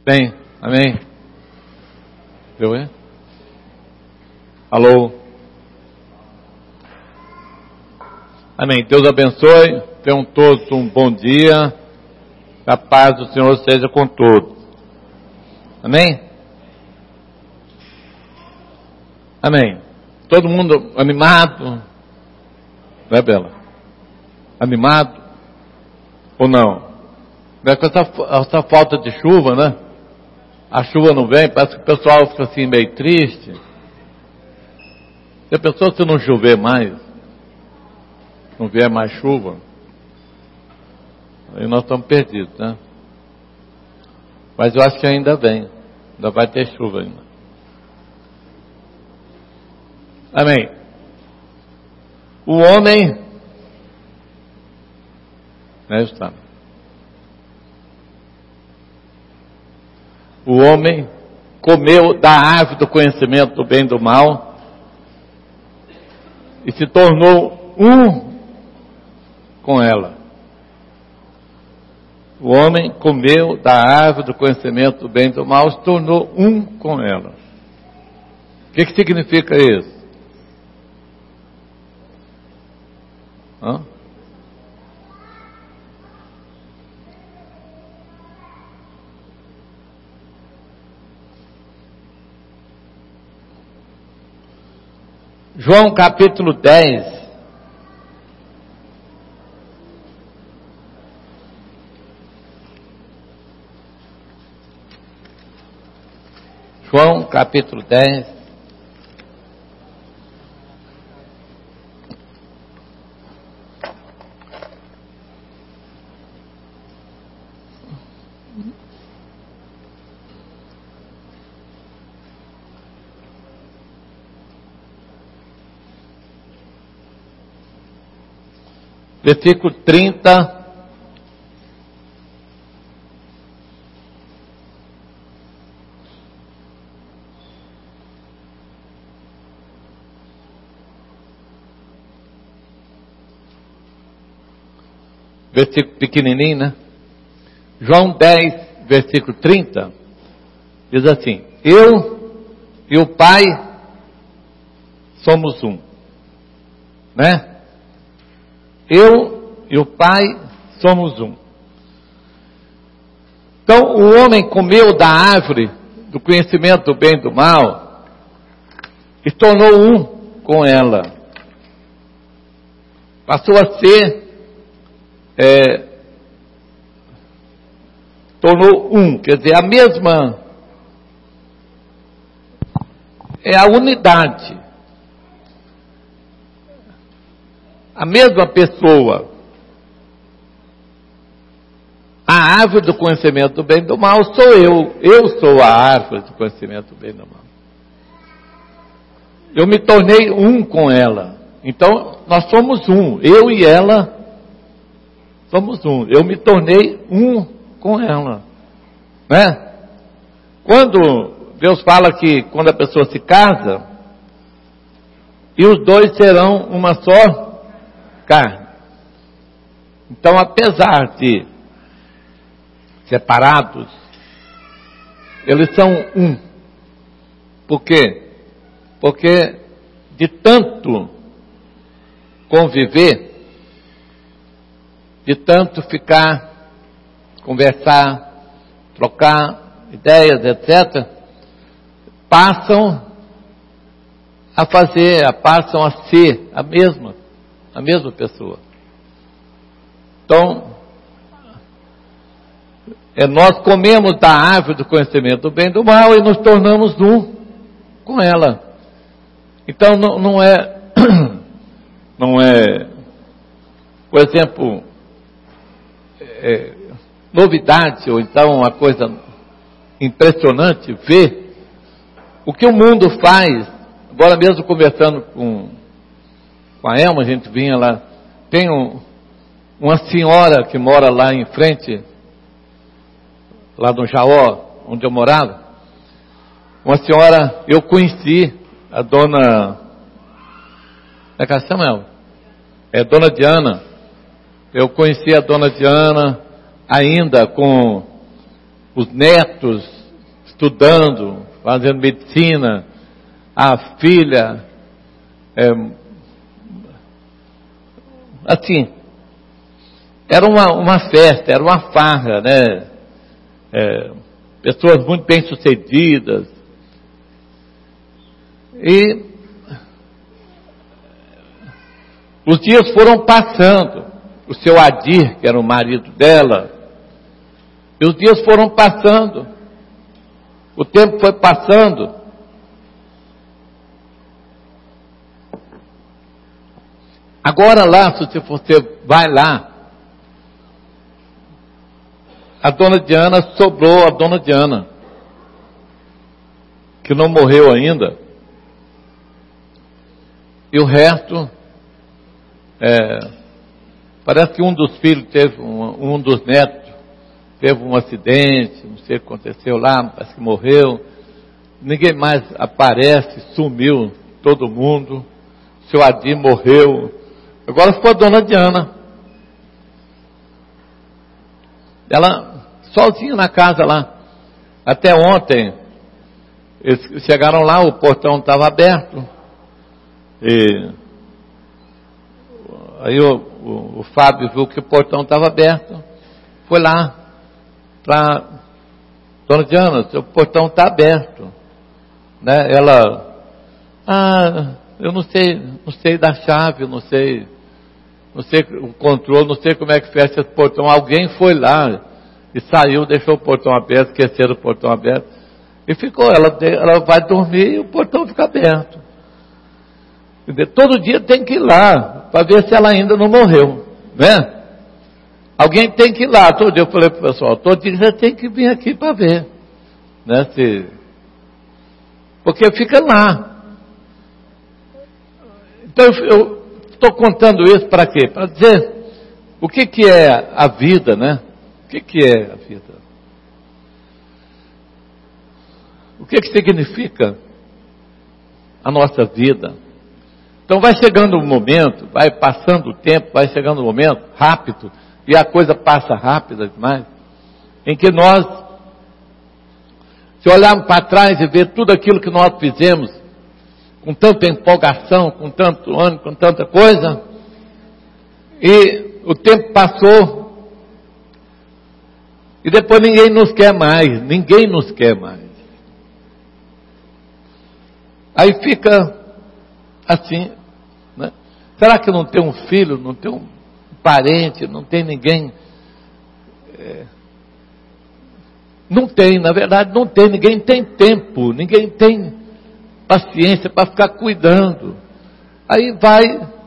Bem, amém? Deu, hein? Alô? Amém. Deus abençoe. Tenham todos um bom dia. Que a paz do Senhor seja com todos. Amém? Amém. Todo mundo animado? Não é, Bela? Animado? Ou não? Com essa falta de chuva, né? A chuva não vem, parece que o pessoal fica assim meio triste. Já pensou se não chover mais? Não vier mais chuva? Aí nós estamos perdidos, né? Mas eu acho que ainda vem. Ainda vai ter chuva ainda. Amém. O homem... Né, está? O homem comeu da árvore do conhecimento do bem e do mal e se tornou um com ela. O homem comeu da árvore do conhecimento do bem e do mal e se tornou um com ela. O que significa isso? Hã? João capítulo 10. João capítulo 10. Versículo 30. Versículo pequenininho, né? João 10, versículo 30. Diz assim: eu e o Pai somos um. Né? Eu e o Pai somos um. Então, o homem comeu da árvore do conhecimento do bem e do mal e tornou um com ela. Passou a ser, tornou um, quer dizer, a mesma, é a unidade. A mesma pessoa. A árvore do conhecimento do bem e do mal sou eu. Eu sou a árvore do conhecimento do bem e do mal. Eu me tornei um com ela. Então, nós somos um. Eu e ela somos um. Eu me tornei um com ela. Né? Quando Deus fala que quando a pessoa se casa, e os dois serão uma só carne. Então, apesar de separados, eles são um. Por quê? Porque de tanto conviver, de tanto ficar, conversar, trocar ideias, etc., passam a ser a mesma pessoa. Então, nós comemos da árvore do conhecimento do bem e do mal e nos tornamos um com ela. Então, não é, por exemplo, novidade, ou então uma coisa impressionante ver o que o mundo faz. Agora mesmo conversando com a Elma, a gente vinha lá, tem uma senhora que mora lá em frente, lá no Jaó, onde eu morava. Uma senhora, eu conheci a dona, como é que ela chama ela? É dona Diana. Eu conheci a dona Diana ainda com os netos estudando, fazendo medicina, a filha, assim, era uma festa, era uma farra, né? Pessoas muito bem sucedidas. E os dias foram passando. O seu Adir, que era o marido dela, e os dias foram passando. O tempo foi passando. Agora lá, se você vai lá, a dona Diana, sobrou a dona Diana, que não morreu ainda. E o resto, parece que um dos filhos teve, um dos netos, teve um acidente, não sei o que aconteceu lá, parece que morreu. Ninguém mais aparece, sumiu todo mundo. O seu Adir morreu. Agora ficou a dona Diana. Ela sozinha na casa lá. Até ontem, eles chegaram lá, o portão estava aberto. E aí o Fábio viu que o portão estava aberto. Foi lá para dona Diana, seu portão está aberto. Né? Ela, eu não sei da chave, não sei o controle, não sei como é que fecha esse portão. Alguém foi lá e saiu, deixou o portão aberto, esqueceram o portão aberto. E ficou, ela vai dormir e o portão fica aberto. Todo dia tem que ir lá, para ver se ela ainda não morreu, né? Alguém tem que ir lá, todo dia eu falei para o pessoal, todo dia você tem que vir aqui para ver, né? Porque fica lá. Então eu estou contando isso para quê? Para dizer o que é a vida, né? O que é a vida? O que significa a nossa vida? Então vai chegando um momento, vai passando o tempo, vai chegando um momento rápido, e a coisa passa rápida demais, em que nós, se olharmos para trás e ver tudo aquilo que nós fizemos, com tanta empolgação, com tanto ânimo, com tanta coisa, e o tempo passou, e depois ninguém nos quer mais. Aí fica assim, né? Será que não tem um filho, não tem um parente, não tem ninguém? Não tem, na verdade não tem, ninguém tem tempo, ninguém tem paciência para ficar cuidando. Aí vai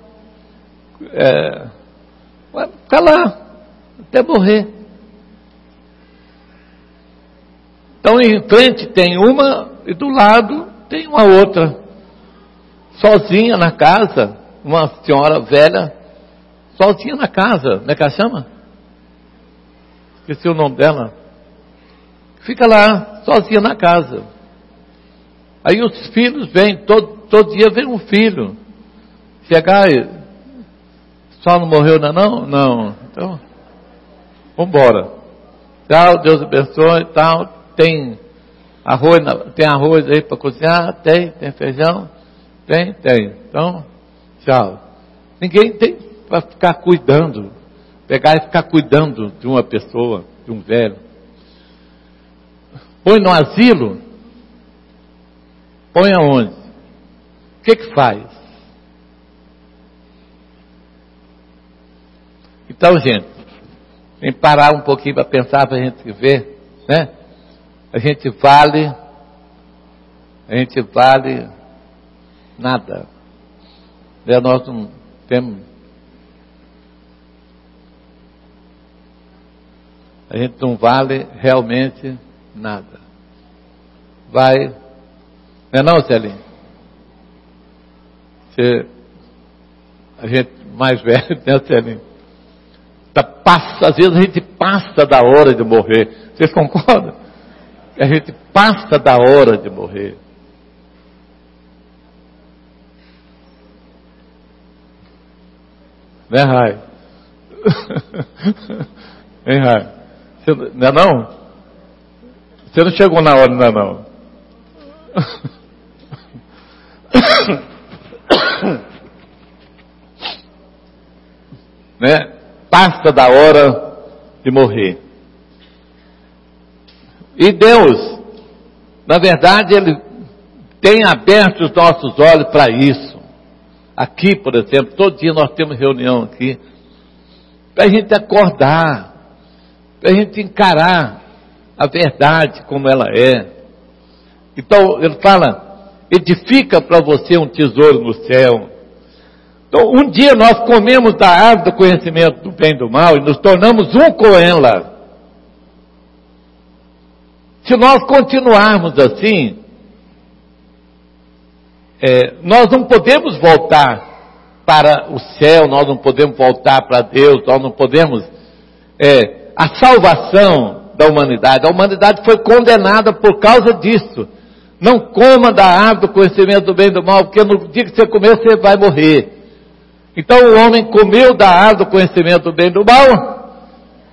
ficar lá até morrer. Então em frente tem uma e do lado tem uma outra, sozinha na casa, uma senhora velha, sozinha na casa, como é que ela chama? Esqueci o nome dela. Fica lá, sozinha na casa. Aí os filhos vêm, todo dia vem um filho. Chegar e, só não morreu ainda não? Não. Então, vamos embora. Tchau, Deus abençoe e tal. Tem arroz aí para cozinhar? Tem feijão? Tem. Então, tchau. Ninguém tem para ficar cuidando. Pegar e ficar cuidando de uma pessoa, de um velho. Põe no asilo. Põe aonde? O que faz? Então, gente, tem que parar um pouquinho para pensar, para a gente ver, né? A gente vale nada. Nós não temos. A gente não vale realmente nada. Vai. Não é não, Celinho? A gente mais velho, né, Celinho? Às vezes a gente passa da hora de morrer. Vocês concordam? A gente passa da hora de morrer. Né, Rai? Hein, Rai? Não é não? Você não chegou na hora ainda não. Né? Passa da hora de morrer. E Deus, na verdade, Ele tem aberto os nossos olhos para isso. Aqui, por exemplo, todo dia nós temos reunião aqui, para a gente acordar, para a gente encarar a verdade como ela é. Então, Ele fala, edifica para você um tesouro no céu. Então, um dia nós comemos da árvore do conhecimento do bem e do mal e nos tornamos um com ela. Se nós continuarmos assim, nós não podemos voltar para o céu, nós não podemos voltar para Deus, nós não podemos... a salvação da humanidade, a humanidade foi condenada por causa disso. Não coma da árvore do conhecimento do bem e do mal, porque no dia que você comer, você vai morrer. Então o homem comeu da árvore do conhecimento do bem e do mal,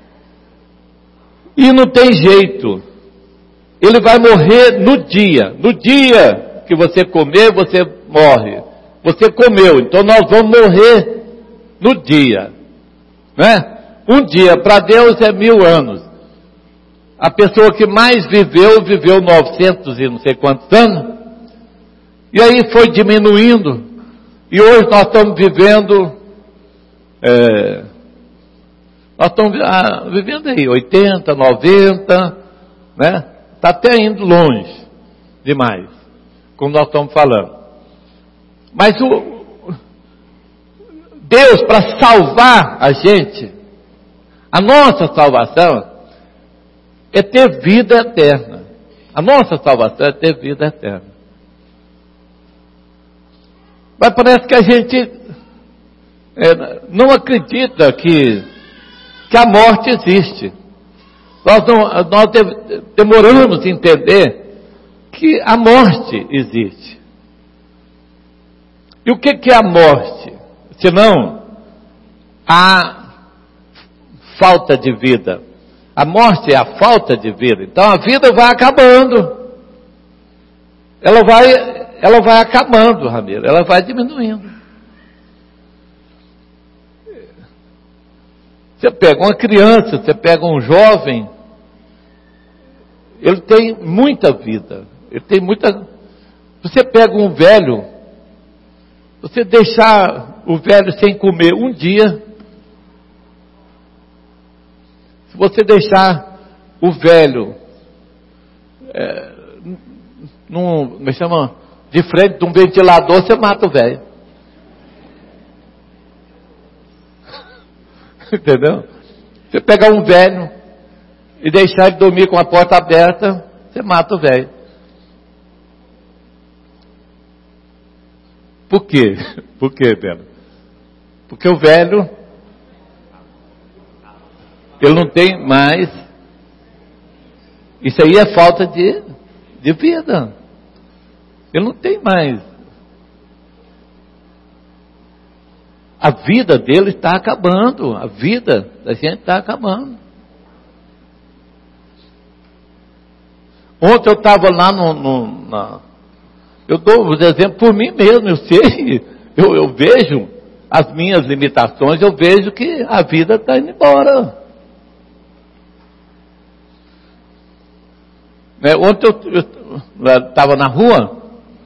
e não tem jeito. Ele vai morrer no dia que você comer, você morre. Você comeu, então nós vamos morrer no dia, né? Um dia para Deus é 1000 anos. A pessoa que mais viveu 900 e não sei quantos anos, e aí foi diminuindo, e hoje nós estamos vivendo, vivendo aí 80, 90, né? Está até indo longe demais, como nós estamos falando. Mas Deus, para salvar a gente, a nossa salvação é ter vida eterna. A nossa salvação é ter vida eterna. Mas parece que a gente não acredita que a morte existe. Nós demoramos a entender que a morte existe. E o que é a morte? Senão a falta de vida. A morte é a falta de vida. Então a vida vai acabando. Ela vai acabando, Ramiro. Ela vai diminuindo. Você pega uma criança, você pega um jovem, ele tem muita vida. Você pega um velho, você deixar o velho sem comer um dia, se você deixar o velho de frente de um ventilador, você mata o velho. Entendeu? Você pegar um velho e deixar ele dormir com a porta aberta, você mata o velho. Por quê? Por quê, Bela? Porque o velho, ele não tem mais. Isso aí é falta de vida. Ele não tem mais. A vida dele está acabando. A vida da gente está acabando. Ontem eu estava lá eu dou os exemplos por mim mesmo, eu sei, eu vejo as minhas limitações, eu vejo que a vida está indo embora. Ontem eu estava na rua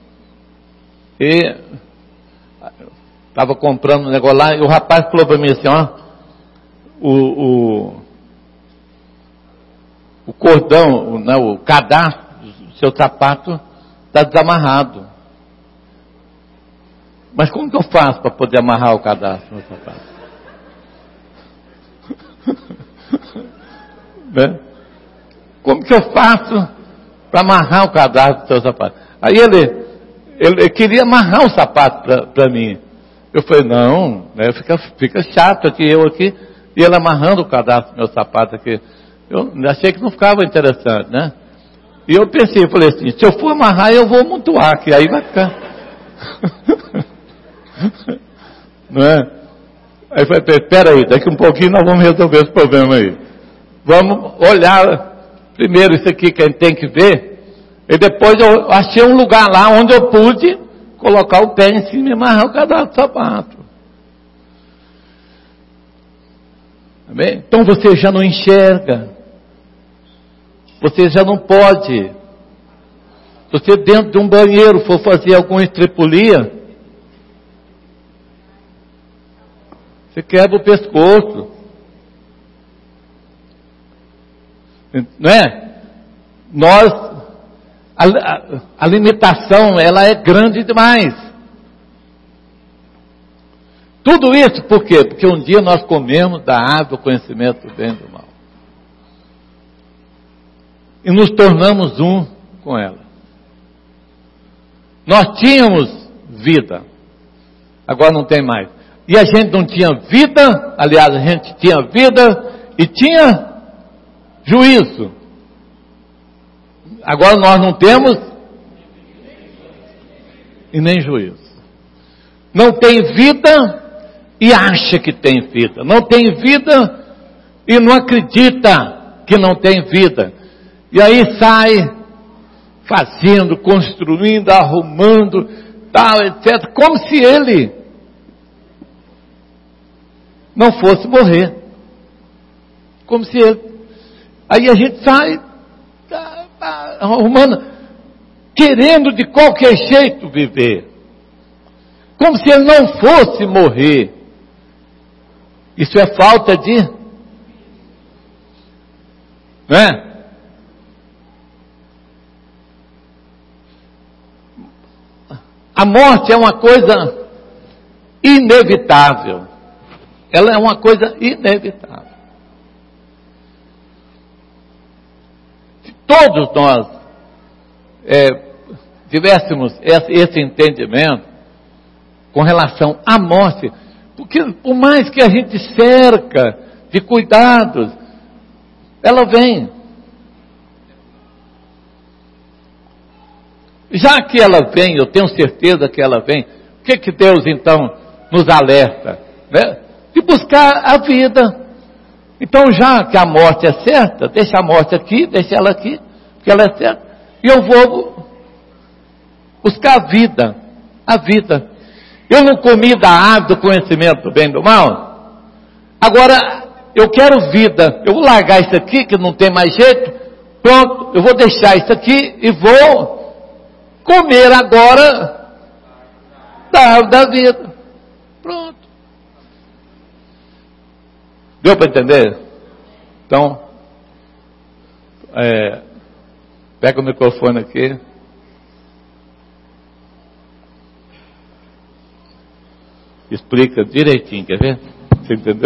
e estava comprando um negócio lá, e o rapaz falou para mim assim, o cordão, o cadastro do seu sapato está desamarrado. Mas como que eu faço para poder amarrar o cadastro do meu sapato? Né? Como que eu faço para amarrar o cadastro do seu sapato? Aí ele queria amarrar o sapato para mim. Eu falei, não, né, fica chato aqui, eu aqui, e ele amarrando o cadastro do meu sapato aqui. Eu achei que não ficava interessante, né? E eu pensei, falei assim, se eu for amarrar, eu vou amontoar, que aí vai ficar. Não é? Aí eu falei, espera aí, daqui um pouquinho nós vamos resolver esse problema aí. Vamos olhar primeiro isso aqui que a gente tem que ver, e depois eu achei um lugar lá onde eu pude colocar o pé em cima e amarrar o cadastro do sapato. Amém? Então você já não enxerga, você já não pode. Se você dentro de um banheiro for fazer alguma estripulia, você quebra o pescoço. Não é? A limitação, ela é grande demais. Tudo isso por quê? Porque um dia nós comemos da árvore do conhecimento do bem e do mal. E nos tornamos um com ela. Nós tínhamos vida, agora não tem mais. E a gente não tinha vida, aliás, a gente tinha vida e tinha juízo. Agora nós não temos e nem juízo. Não tem vida e acha que tem vida. Não tem vida e não acredita que não tem vida. E aí sai fazendo, construindo, arrumando, tal, etc. Como se ele não fosse morrer. Como se ele... Aí a gente sai arrumando, querendo de qualquer jeito viver. Como se ele não fosse morrer. Isso é falta de... Não é? A morte é uma coisa inevitável. Ela é uma coisa inevitável. Se todos nós tivéssemos esse entendimento com relação à morte, porque por mais que a gente cerca de cuidados, ela vem. Já que ela vem, eu tenho certeza que ela vem, o que Deus então nos alerta? Né? De buscar a vida. Então já que a morte é certa, deixa a morte aqui, deixa ela aqui, porque ela é certa, e eu vou buscar a vida. A vida. Eu não comi da árvore do conhecimento do bem e do mal, agora eu quero vida, eu vou largar isso aqui que não tem mais jeito, pronto, eu vou deixar isso aqui e vou comer agora da árvore da vida. Pronto. Deu para entender? Então, pega o microfone aqui. Explica direitinho, quer ver? Você entendeu?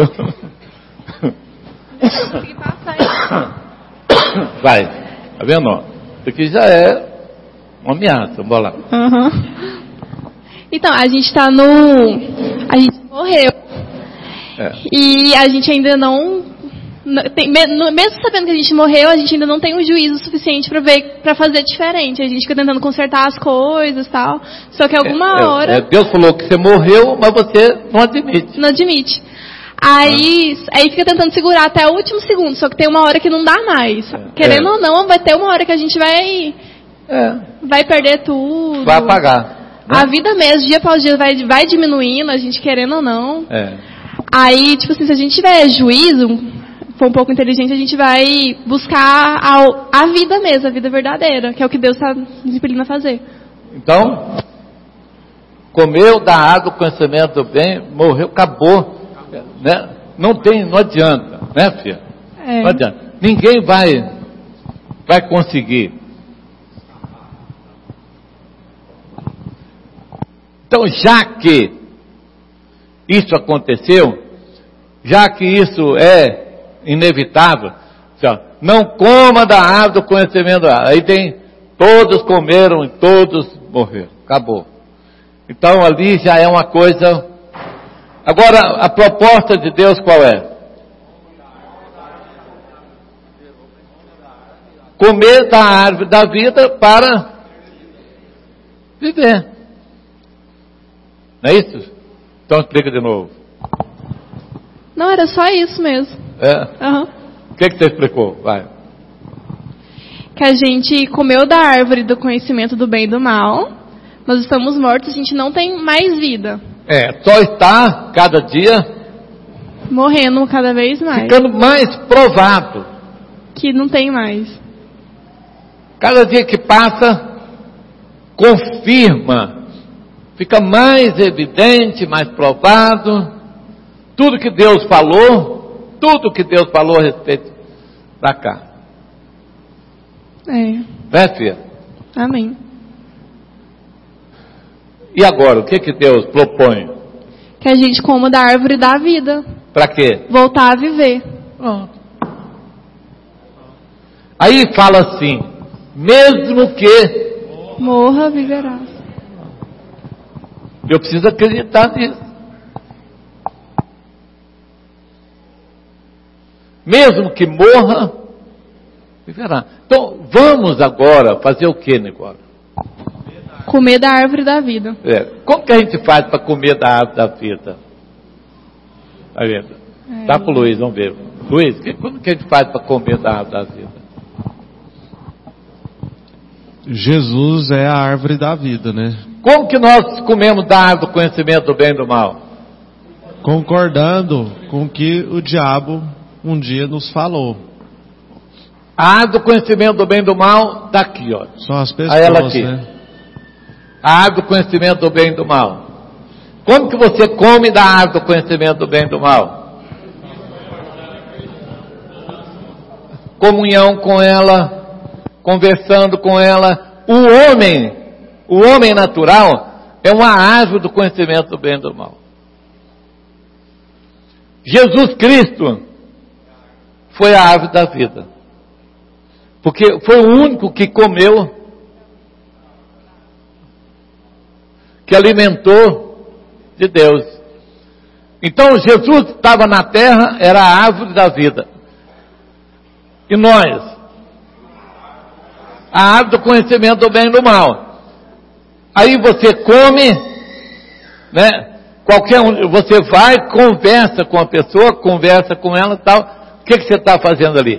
Vai, tá vendo? Isso aqui já é uma ameaça, vamos lá. Uhum. Então, a gente gente morreu. E a gente ainda não tem, mesmo sabendo que a gente morreu, a gente ainda não tem o juízo suficiente para fazer diferente. A gente fica tentando consertar as coisas e tal. Só que alguma hora... Deus falou que você morreu, mas você não admite. Não admite. Aí fica tentando segurar até o último segundo. Só que tem uma hora que não dá mais. Querendo ou não, vai ter uma hora que a gente vai perder tudo. Vai apagar. Né? A vida mesmo, dia após dia, vai diminuindo, a gente querendo ou não. Aí, tipo assim, se a gente tiver juízo, for um pouco inteligente, a gente vai buscar a vida mesmo, a vida verdadeira, que é o que Deus está nos impelindo a fazer. Então, comeu da água do conhecimento do bem, morreu, acabou. Né? Não adianta, né, filha? Não adianta. Ninguém vai conseguir. Então, já que isso aconteceu, já que isso é inevitável, não coma da árvore do conhecimento. Aí tem, todos comeram e todos morreram. Acabou. Então ali já é uma coisa. Agora, a proposta de Deus qual é? Comer da árvore da vida para viver. Não é isso? Então explica de novo. Não, era só isso mesmo. Uhum. O que você explicou? Vai. Que a gente comeu da árvore do conhecimento do bem e do mal, nós estamos mortos, a gente não tem mais vida. Só está cada dia morrendo cada vez mais. Ficando mais provado. Que não tem mais. Cada dia que passa, confirma. Fica mais evidente, mais provado. Tudo que Deus falou a respeito da carne. Né, filha? Amém. E agora, o que Deus propõe? Que a gente coma da árvore da vida. Para quê? Voltar a viver. Aí fala assim, mesmo que morra, viverá. Eu preciso acreditar nisso. Mesmo que morra, viverá. Então, vamos agora fazer o que, Nicole? Comer da árvore da vida. Como que a gente faz para comer da árvore da vida? Tá vendo? Tá pro Luiz, vamos ver. Luiz, como que a gente faz para comer da árvore da vida? Jesus é a árvore da vida, né? Como que nós comemos da árvore do conhecimento do bem e do mal? Concordando com o que o diabo um dia nos falou. A árvore do conhecimento do bem e do mal está aqui, ó. São as pessoas, ela aqui. Né? A árvore do conhecimento do bem e do mal. Como que você come da árvore do conhecimento do bem e do mal? Comunhão com ela, conversando com ela. O homem natural é uma árvore do conhecimento do bem e do mal. Jesus Cristo foi a árvore da vida. Porque foi o único que comeu, que alimentou de Deus. Então Jesus estava na terra, era a árvore da vida. E nós? A árvore do conhecimento do bem e do mal. Aí você come, né? Qualquer um, você vai, conversa com a pessoa, conversa com ela e tal. O que você está fazendo ali?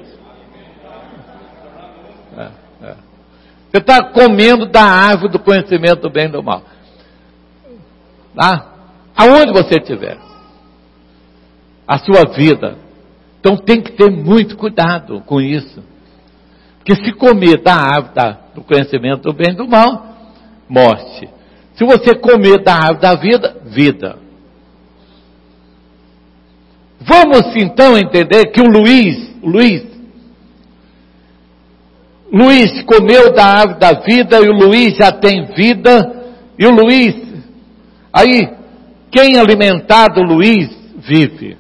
Você está comendo da árvore do conhecimento do bem e do mal. Tá? Aonde você estiver. A sua vida. Então tem que ter muito cuidado com isso. Porque se comer da árvore do conhecimento do bem e do mal, morte. Se você comer da árvore da vida, vida. Vamos então entender que o Luiz comeu da árvore da vida, e o Luiz já tem vida, e o Luiz, aí, quem alimentar do Luiz, vive.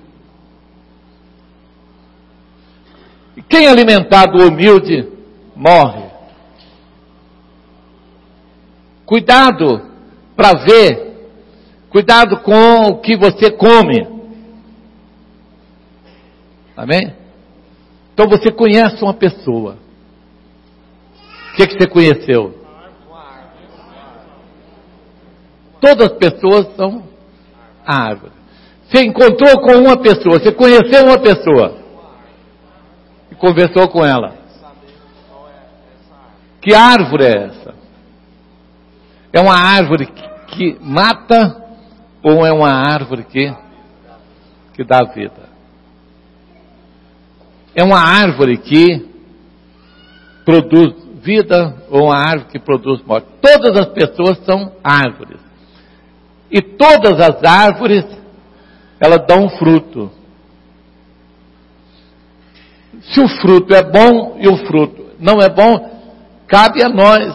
E quem alimentar do humilde, morre. Cuidado para ver, cuidado com o que você come. Amém? Então você conhece uma pessoa. O que você conheceu? Todas as pessoas são árvores. Você encontrou com uma pessoa, você conheceu uma pessoa e conversou com ela. Que árvore é essa? É uma árvore que mata ou é uma árvore que dá vida? É uma árvore que produz vida ou uma árvore que produz morte? Todas as pessoas são árvores. E todas as árvores, elas dão fruto. Se o fruto é bom e o fruto não é bom, cabe a nós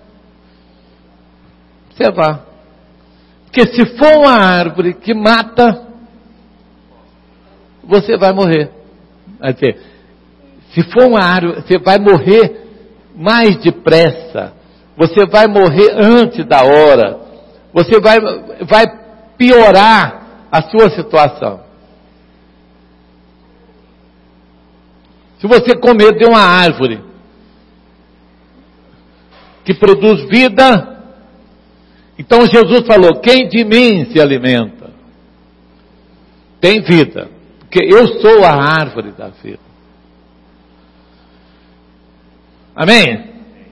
observar. Porque se for uma árvore que mata, você vai morrer. Quer dizer, se for uma árvore, você vai morrer mais depressa. Você vai morrer antes da hora. Você vai piorar a sua situação. Se você comer de uma árvore que produz vida, então Jesus falou: quem de mim se alimenta tem vida, porque eu sou a árvore da vida. Amém?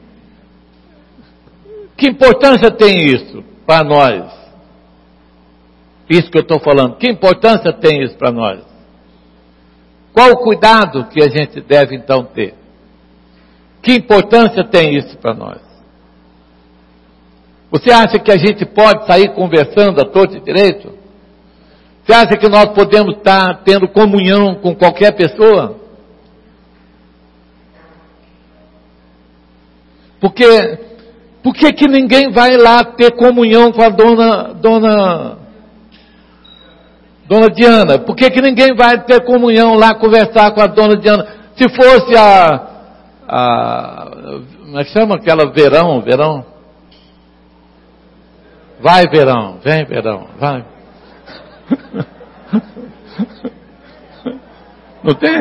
Que importância tem isso para nós? Isso que eu estou falando, que importância tem isso para nós? Qual o cuidado que a gente deve então ter? Que importância tem isso para nós? Você acha que a gente pode sair conversando à torta e direito? Você acha que nós podemos estar tendo comunhão com qualquer pessoa? Por que que ninguém vai lá ter comunhão com a dona Diana? Por que que ninguém vai ter comunhão lá, conversar com a dona Diana? Se fosse como é que chama aquela Verão? Vai, Verão, vem, Verão, vai. Não tem?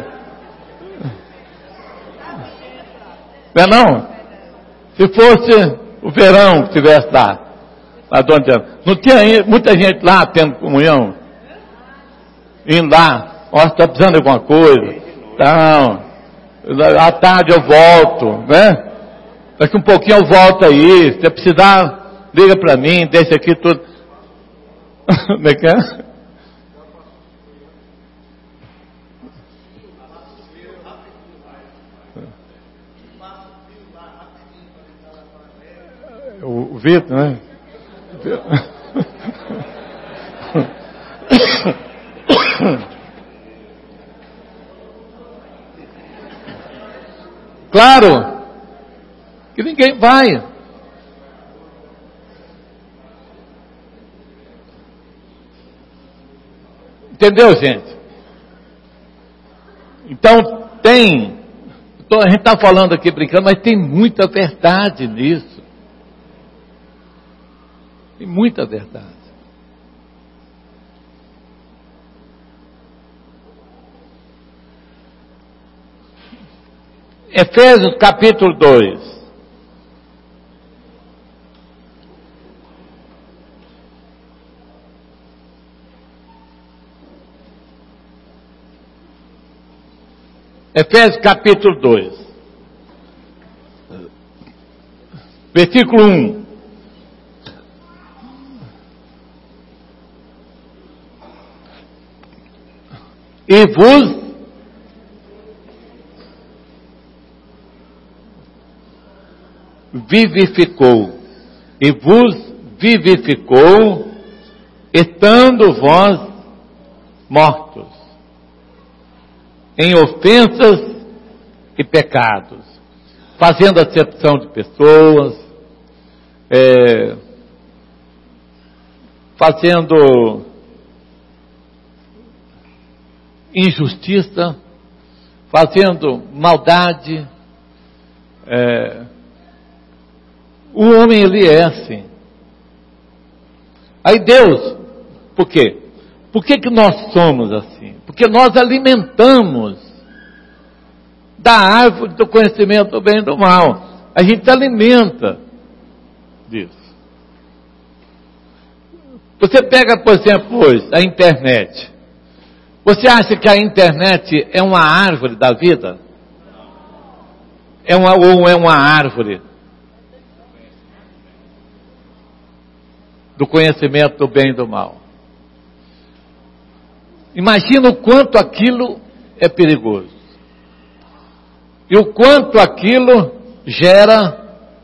Não? Se fosse o Verão que estivesse lá, a dona Diana, não tinha muita gente lá tendo comunhão? Indo lá, ó, está precisando de alguma coisa? Não, à tarde eu volto, né? Daqui um pouquinho eu volto aí, se precisar, liga para mim, deixa aqui tudo. Como é que é? O Vitor, né? Claro que ninguém vai. Entendeu, gente? Então a gente está falando aqui brincando, mas tem muita verdade nisso. Tem muita verdade. Efésios capítulo 2. Efésios capítulo 2. Versículo 1. E vos vivificou, estando vós mortos em ofensas e pecados, fazendo acepção de pessoas, fazendo injustiça, fazendo maldade. O homem, ele é assim. Aí Deus, por quê? Por que que nós somos assim? Porque nós alimentamos da árvore do conhecimento do bem e do mal. A gente alimenta disso. Você pega, por exemplo, hoje, a internet. Você acha que a internet é uma árvore da vida? Ou é uma árvore do conhecimento do bem e do mal? Imagina o quanto aquilo é perigoso. E o quanto aquilo gera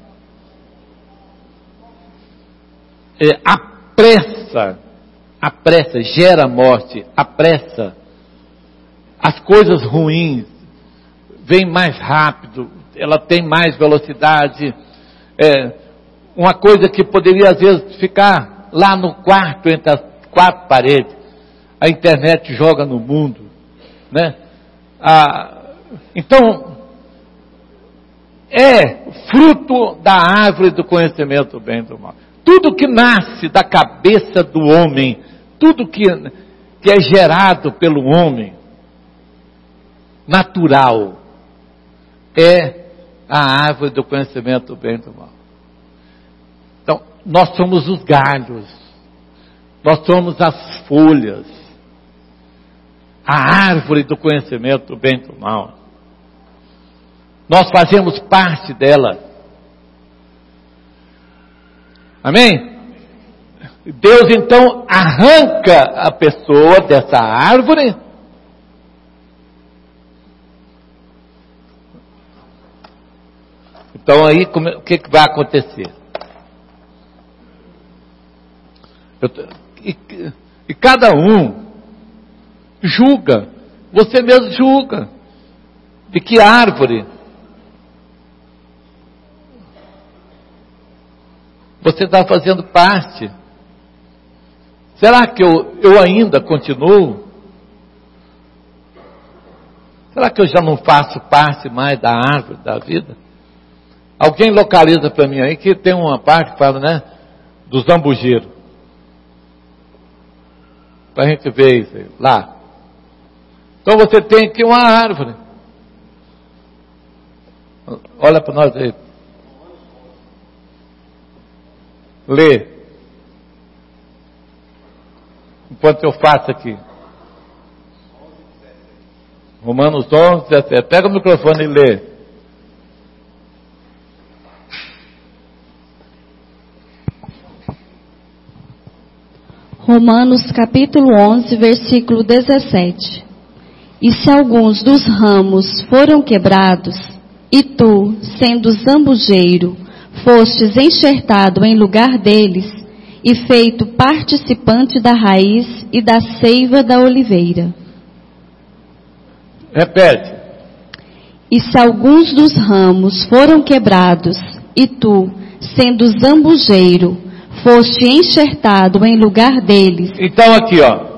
apressa, gera morte, apressa. As coisas ruins vêm mais rápido, ela tem mais velocidade. Uma coisa que poderia às vezes ficar lá no quarto, entre as quatro paredes, a internet joga no mundo, né? Então, é fruto da árvore do conhecimento do bem e do mal. Tudo que nasce da cabeça do homem, tudo que é gerado pelo homem, natural, é a árvore do conhecimento do bem e do mal. Então, nós somos os galhos, nós somos as folhas, a árvore do conhecimento do bem e do mal. Nós fazemos parte dela. Amém? Deus então arranca a pessoa dessa árvore. Então aí o que vai acontecer? E cada um julga, você mesmo julga, de que árvore você está fazendo parte. Será que eu ainda continuo? Será que eu já não faço parte mais da árvore da vida? Alguém localiza para mim aí que tem uma parte que fala, né, dos zambujeiros. Para a gente ver isso aí, lá. Então você tem aqui uma árvore. Olha para nós aí. Lê. Enquanto eu faço aqui. Romanos 11, 17. Pega o microfone e lê. Romanos capítulo 11, versículo 17. E se alguns dos ramos foram quebrados, e tu, sendo zambujeiro, fostes enxertado em lugar deles, e feito participante da raiz e da seiva da oliveira. Repete. E se alguns dos ramos foram quebrados, e tu, sendo zambujeiro, foste enxertado em lugar deles. Então aqui, ó.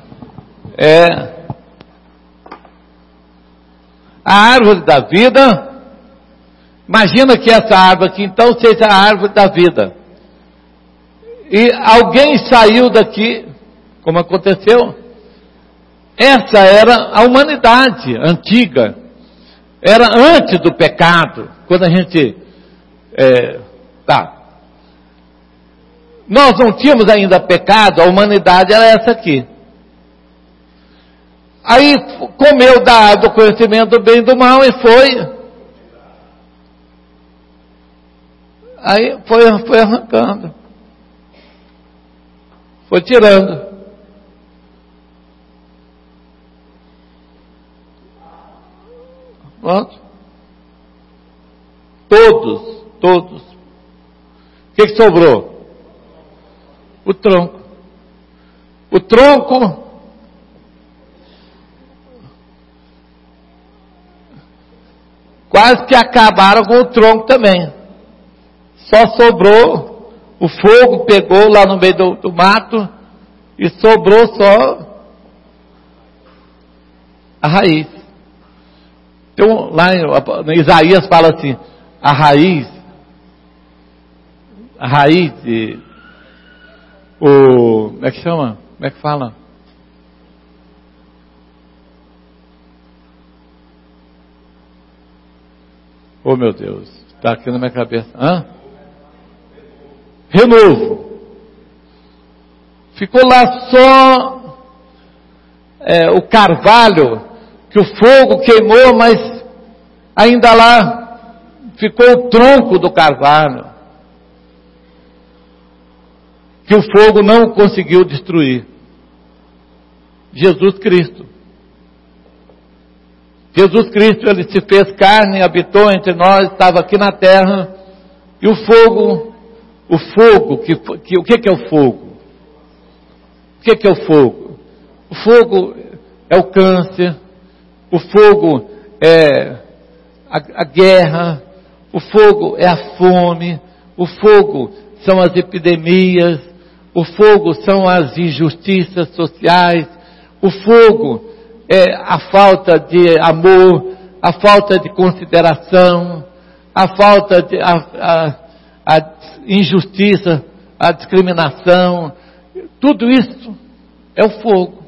A árvore da vida. Imagina que essa árvore aqui, então, seja a árvore da vida. E alguém saiu daqui, como aconteceu. Essa era a humanidade antiga. Era antes do pecado. Quando a gente... Nós não tínhamos ainda pecado, a humanidade era essa aqui. Aí comeu da árvore do conhecimento do bem e do mal e foi. Aí foi arrancando. Foi tirando. Pronto. Todos. O que sobrou? O tronco. O tronco quase que acabaram com o tronco também. Só sobrou, o fogo pegou lá no meio do mato e sobrou só a raiz. Então lá em Isaías fala assim, a raiz de como é que chama? Como é que fala? Oh meu Deus, está aqui na minha cabeça. Renovo. Ficou lá só o carvalho, que o fogo queimou, mas ainda lá ficou o tronco do carvalho, que o fogo não conseguiu destruir. Jesus Cristo. Jesus Cristo, ele se fez carne, habitou entre nós, estava aqui na terra, e o fogo, o que é o fogo? O que é o fogo? O fogo é o câncer, o fogo é a guerra, o fogo é a fome, o fogo são as epidemias, o fogo são as injustiças sociais, o fogo é a falta de amor, a falta de consideração, a falta de a injustiça, a discriminação, tudo isso é o fogo.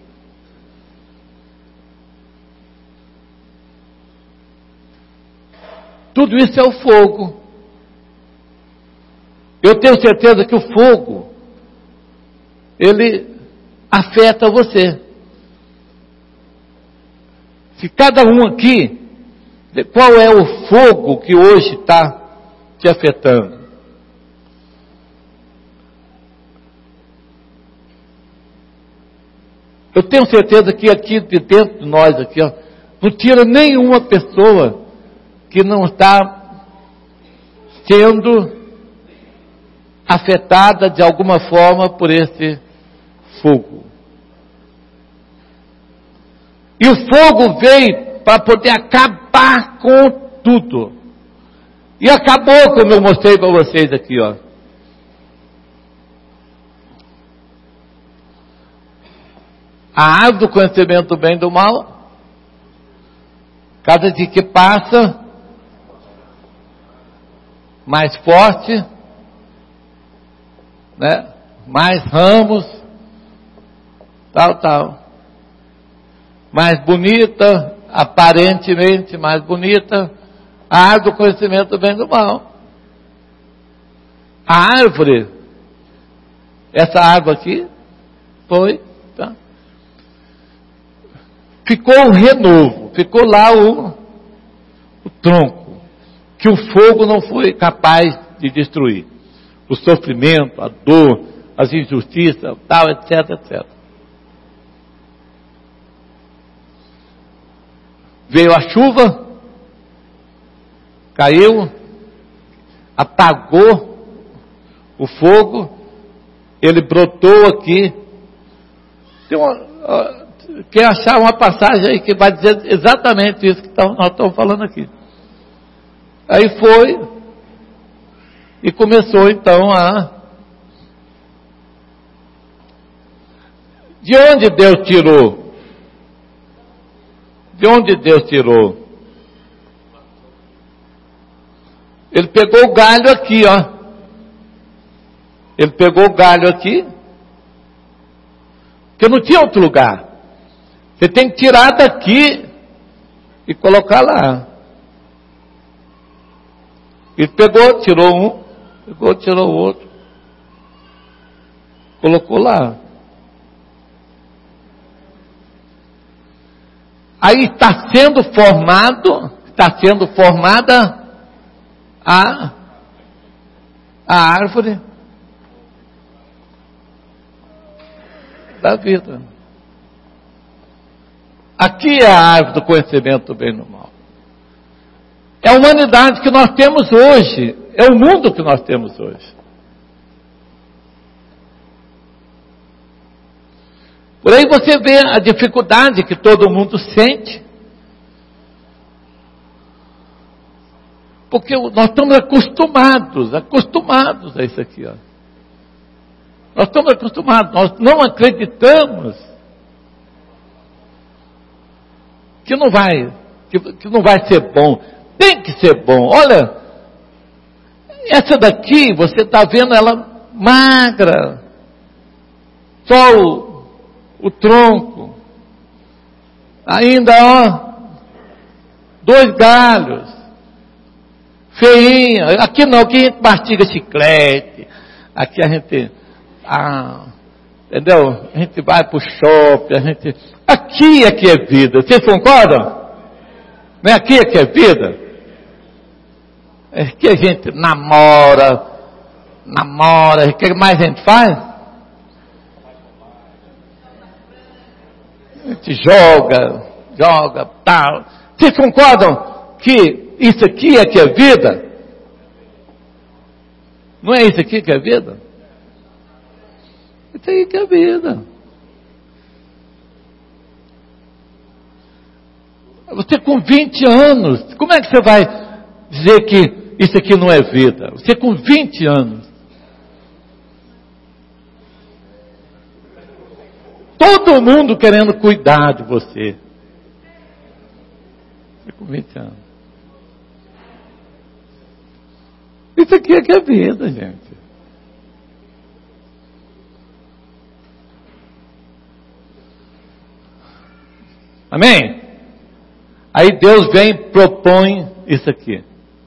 Tudo isso é o fogo. Eu tenho certeza que o fogo, ele afeta você. Se cada um aqui Qual é o fogo que hoje está te afetando? Eu tenho certeza que aqui de dentro de nós, aqui, ó, não tira nenhuma pessoa que não está sendo afetada de alguma forma por esse fogo. E o fogo veio para poder acabar com tudo. E acabou, como eu mostrei para vocês aqui, ó. A árvore do conhecimento do bem e do mal, cada dia que passa, mais forte, né? Mais ramos, tal. Mais bonita, aparentemente mais bonita, a árvore do conhecimento do bem e do mal. A árvore, essa árvore aqui, foi, tá? Ficou o renovo, ficou lá o tronco, que o fogo não foi capaz de destruir. O sofrimento, a dor, as injustiças, tal, etc. Veio a chuva, caiu, apagou o fogo, ele brotou aqui. Quer achar uma passagem aí que vai dizer exatamente isso que nós estamos falando aqui. Aí foi e começou então de onde Deus tirou? De onde Deus tirou? Ele pegou o galho aqui, ó. Ele pegou o galho aqui, porque não tinha outro lugar. Você tem que tirar daqui e colocar lá. Ele pegou, tirou um, pegou, tirou o outro, colocou lá. Aí está sendo formada a árvore da vida. Aqui é a árvore do conhecimento do bem e do mal. É a humanidade que nós temos hoje, é o mundo que nós temos hoje. Por aí você vê a dificuldade que todo mundo sente. Porque nós estamos acostumados a isso aqui, ó. Nós estamos acostumados, nós não acreditamos que não vai ser bom. Tem que ser bom. Olha, essa daqui, você está vendo ela magra, só o tronco, ainda, ó, 2 galhos, feinha. Aqui não, aqui a gente mastiga chiclete, aqui a gente, entendeu? A gente vai pro shopping, aqui é que é vida. Vocês concordam? Não é aqui é que é vida? É que a gente namora, o que mais a gente faz? A gente joga, tal. Vocês concordam que isso aqui é que é vida? Não é isso aqui que é vida? Isso aí que é vida. Você com 20 anos, como é que você vai dizer que isso aqui não é vida? Você com 20 anos. Todo mundo querendo cuidar de você. Você com 20 anos. Isso aqui é que é vida, gente. Amém? Aí Deus vem e propõe isso aqui.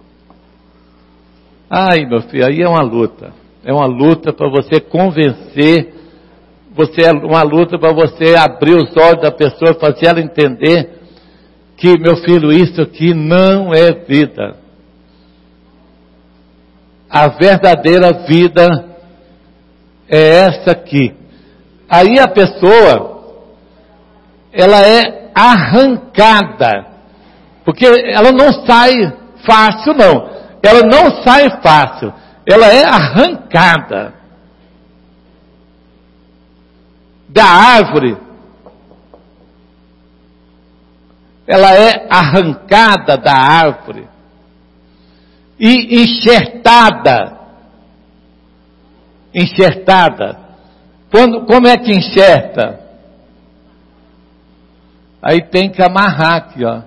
Ai, meu filho, aí é uma luta. É uma luta para você convencer. É uma luta para você abrir os olhos da pessoa, fazer ela entender que, meu filho, isso aqui não é vida. A verdadeira vida é essa aqui. Aí a pessoa, ela é arrancada, porque ela não sai fácil não, ela não sai fácil, ela é arrancada da árvore, ela é arrancada da árvore e enxertada. Como é que enxerta? Aí tem que amarrar aqui, ó.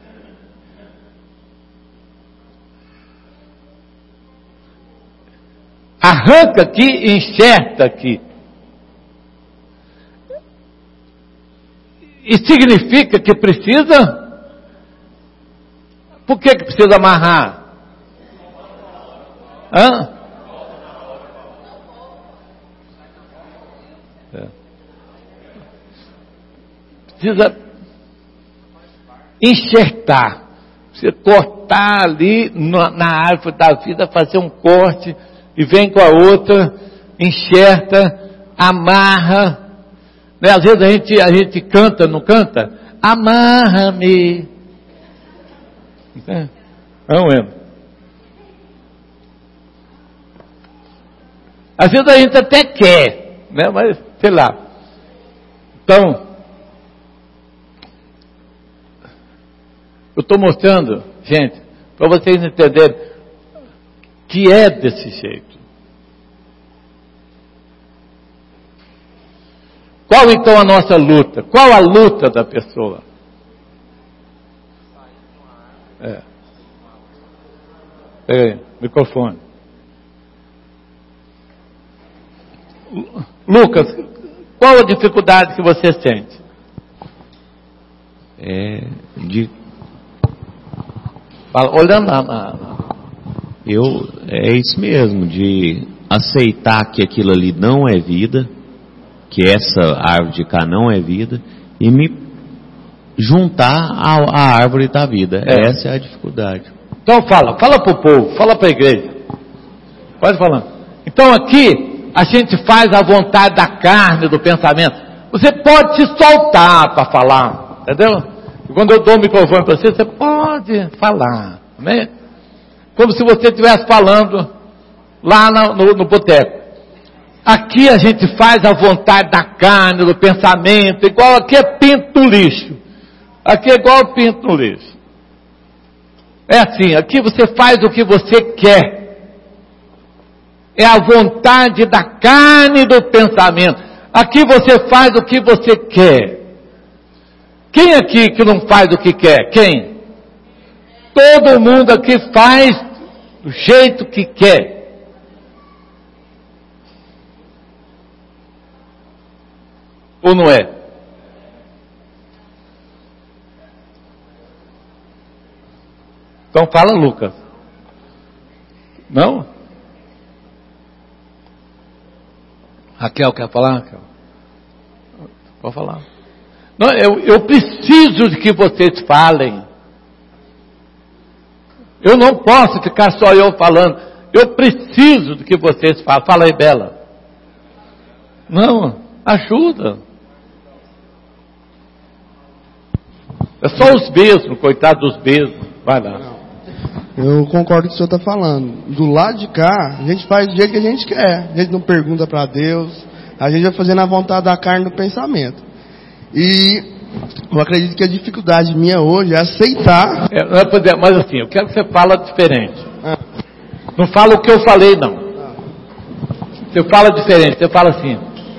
Arranca aqui, enxerta aqui. E significa que precisa? Por que precisa amarrar? Hã? Precisa enxertar. Você cortar ali na árvore da vida, fazer um corte, e vem com a outra, enxerta, amarra. Né? Às vezes a gente canta, não canta? Amarra-me. Não é? Às vezes a gente até quer, né? Mas sei lá. Então, eu estou mostrando, gente, para vocês entenderem que é desse jeito. Qual então a nossa luta? Qual a luta da pessoa? Pega aí, microfone. Lucas, qual a dificuldade que você sente? Olhando é isso mesmo, de aceitar que aquilo ali não é vida, que essa árvore de cá não é vida, e me juntar à árvore da vida. Essa é a dificuldade. Então fala para o povo, fala para a igreja. Pode falar. Então aqui a gente faz a vontade da carne, do pensamento. Você pode se soltar para falar, entendeu? Quando eu dou o microfone para você, você pode falar, amém? Como se você estivesse falando lá no boteco. Aqui a gente faz a vontade da carne, do pensamento, igual aqui é pinto no lixo. Aqui é igual pinto no lixo. É assim, aqui você faz o que você quer. É a vontade da carne e do pensamento. Aqui você faz o que você quer. Quem aqui que não faz o que quer? Quem? Todo mundo aqui faz do jeito que quer. Ou não é? Então fala, Lucas. Não? Raquel, quer falar? Raquel? Pode falar. Não, eu preciso de que vocês falem. Eu não posso ficar só eu falando. Eu preciso de que vocês falem. Fala aí, Bela. Não, ajuda. É só os mesmos, coitado dos mesmos. Vai lá. Eu concordo com o que o senhor está falando. Do lado de cá, a gente faz do jeito que a gente quer. A gente não pergunta para Deus. A gente vai fazendo a vontade da carne e do pensamento. E eu acredito que a dificuldade minha hoje é aceitar. Mas assim, eu quero que você fale diferente. Não fala o que eu falei, não. Você fala diferente. Você fala assim.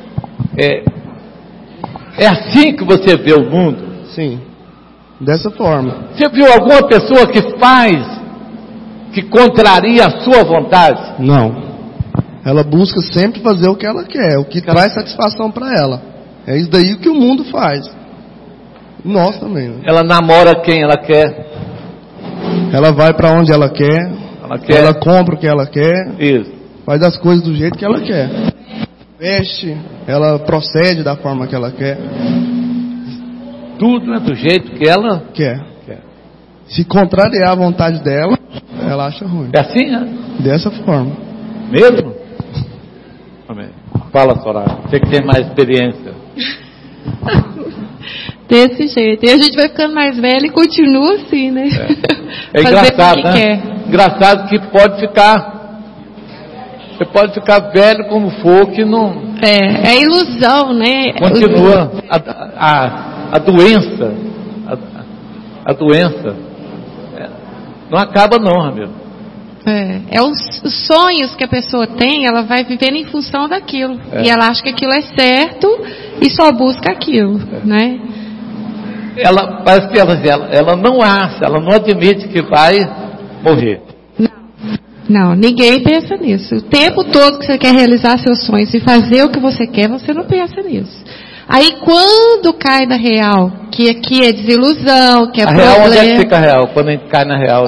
É assim que você vê o mundo? Sim. Dessa forma. Você viu alguma pessoa que faz, que contraria a sua vontade? Não. Ela busca sempre fazer o que ela quer, o que traz satisfação para ela. É isso daí que o mundo faz. Nós também. Né? Ela namora quem ela quer. Ela vai para onde ela quer. Ela compra o que ela quer. Isso. Faz as coisas do jeito que ela quer. Veste, ela procede da forma que ela quer. Tudo é do jeito que ela quer. Se contrariar a vontade dela, ela acha ruim. É assim, né? Dessa forma. Mesmo? Amém. Fala, Soraya. Você que tem mais experiência. Desse jeito. E a gente vai ficando mais velho e continua assim, né? É engraçado, né? Engraçado que pode ficar. Você pode ficar velho como for, que não. É ilusão, né? Continua. A doença. A doença. Não acaba, não, amigo. É os sonhos que a pessoa tem, ela vai vivendo em função daquilo. E ela acha que aquilo é certo e só busca aquilo, né? Ela parece que ela não acha, ela não admite que vai morrer. Não, ninguém pensa nisso. O tempo todo que você quer realizar seus sonhos e fazer o que você quer, você não pensa nisso. Aí quando cai na real, que aqui é desilusão, que é problema... A real, onde é que fica a real? Quando a gente cai na real.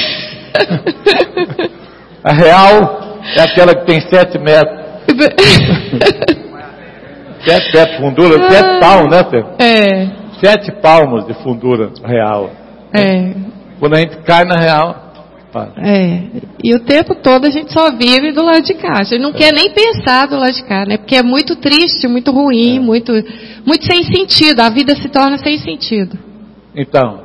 A real é aquela que tem 7 metros. 7 metros de fundura, 7 palmos, né, Pedro? 7 palmos de fundura real. Quando a gente cai na real... E o tempo todo a gente só vive do lado de cá. A gente não quer nem pensar do lado de cá, né? Porque é muito triste, muito ruim, muito sem sentido. A vida se torna sem sentido. Então,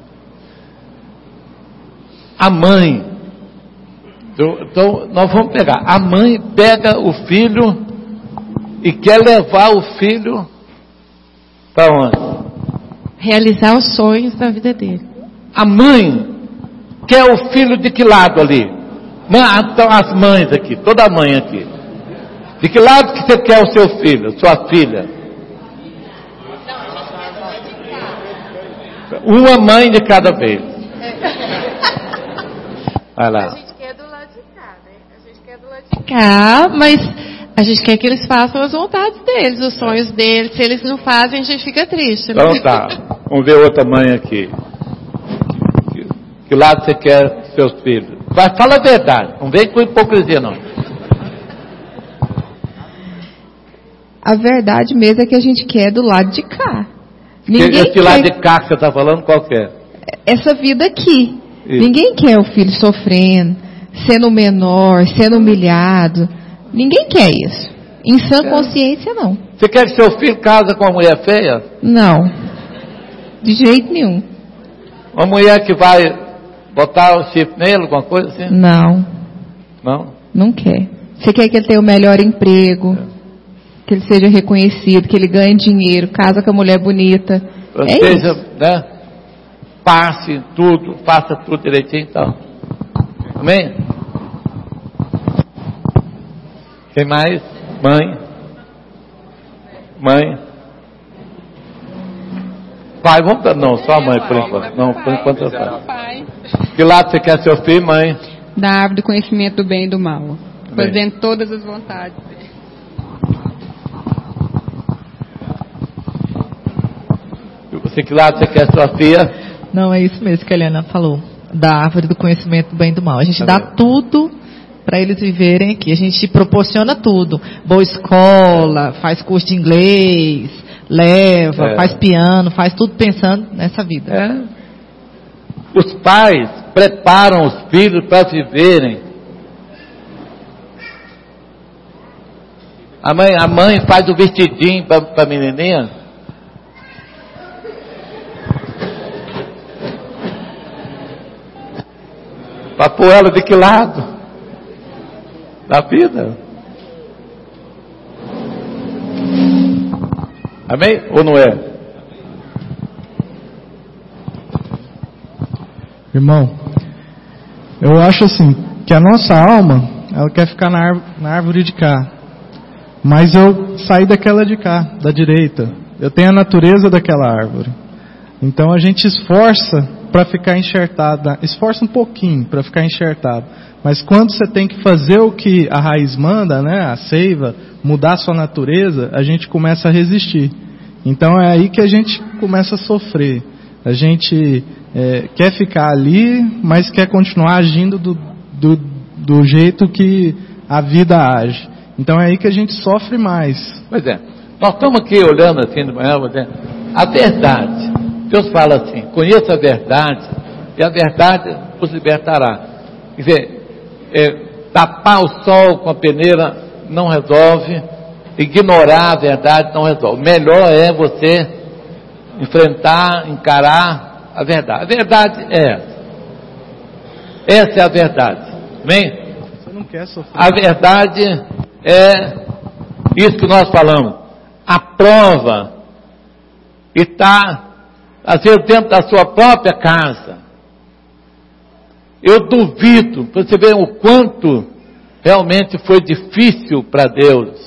a mãe. Então, nós vamos pegar. A mãe pega o filho e quer levar o filho para onde? Realizar os sonhos da vida dele. A mãe quer o filho de que lado ali? Então, as mães aqui, toda mãe aqui. De que lado que você quer o seu filho, sua filha? Uma mãe de cada vez. Vai lá. A gente quer do lado de cá, né? A gente quer do lado de cá, mas a gente quer que eles façam as vontades deles, os sonhos deles. Se eles não fazem, a gente fica triste, né? Então tá, vamos ver outra mãe aqui. Que lado você quer seus filhos? Fala a verdade, não vem com hipocrisia não. A verdade mesmo é que a gente quer do lado de cá. Esse lado de cá que você está falando, qual que é? Essa vida aqui. Isso. Ninguém quer o filho sofrendo, sendo menor, sendo humilhado. Ninguém quer isso. Em sã consciência, não. Você quer que seu filho case com uma mulher feia? Não. De jeito nenhum. Uma mulher que vai botar o chifre nele, alguma coisa assim? Não. Não? Não quer. Você quer que ele tenha o melhor emprego, que ele seja reconhecido, que ele ganhe dinheiro, casa com a mulher bonita. Seja, né? Passe tudo, faça tudo direitinho, então. Amém? Tem mais? Mãe? Pai, vamos dar, não, só a mãe por enquanto. Não, por enquanto é pai. Que lado você quer seu filho, mãe? Da árvore do conhecimento do bem e do mal. Fazendo todas as vontades. Você, que lado você quer sua filha? Não, é isso mesmo que a Eliana falou. Da árvore do conhecimento do bem e do mal. A gente dá tudo para eles viverem aqui. A gente proporciona tudo. Boa escola, faz curso de inglês, leva, faz piano, faz tudo pensando nessa vida. Os pais preparam os filhos para viverem. A mãe faz o vestidinho para a menininha. Para pôr ela de que lado? Da vida? Amém? Ou não é? Irmão, eu acho assim, que a nossa alma, ela quer ficar na árvore de cá. Mas eu saí daquela de cá, da direita. Eu tenho a natureza daquela árvore. Então a gente esforça para ficar enxertada, esforça um pouquinho para ficar enxertado. Mas quando você tem que fazer o que a raiz manda, né, a seiva, mudar a sua natureza, a gente começa a resistir. Então é aí que a gente começa a sofrer. A gente quer ficar ali, mas quer continuar agindo do jeito que a vida age. Então é aí que a gente sofre mais. Pois é. Nós estamos aqui olhando assim de manhã, a verdade. Deus fala assim, conheça a verdade e a verdade os libertará. Quer dizer, tapar o sol com a peneira não resolve, ignorar a verdade não resolve. Melhor é você enfrentar, encarar a verdade. A verdade é essa. Essa é a verdade. Amém? Você não quer sofrer. A verdade é isso que nós falamos. A prova está, às vezes, dentro da sua própria casa. Eu duvido, para você ver o quanto realmente foi difícil para Deus.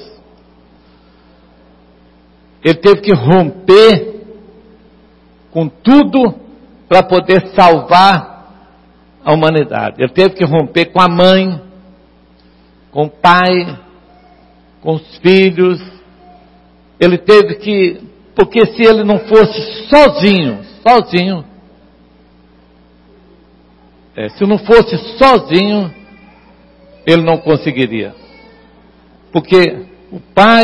Ele teve que romper com tudo para poder salvar a humanidade. Ele teve que romper com a mãe, com o pai, com os filhos. Ele teve que, porque se ele não fosse sozinho, se não fosse sozinho, ele não conseguiria. Porque o pai,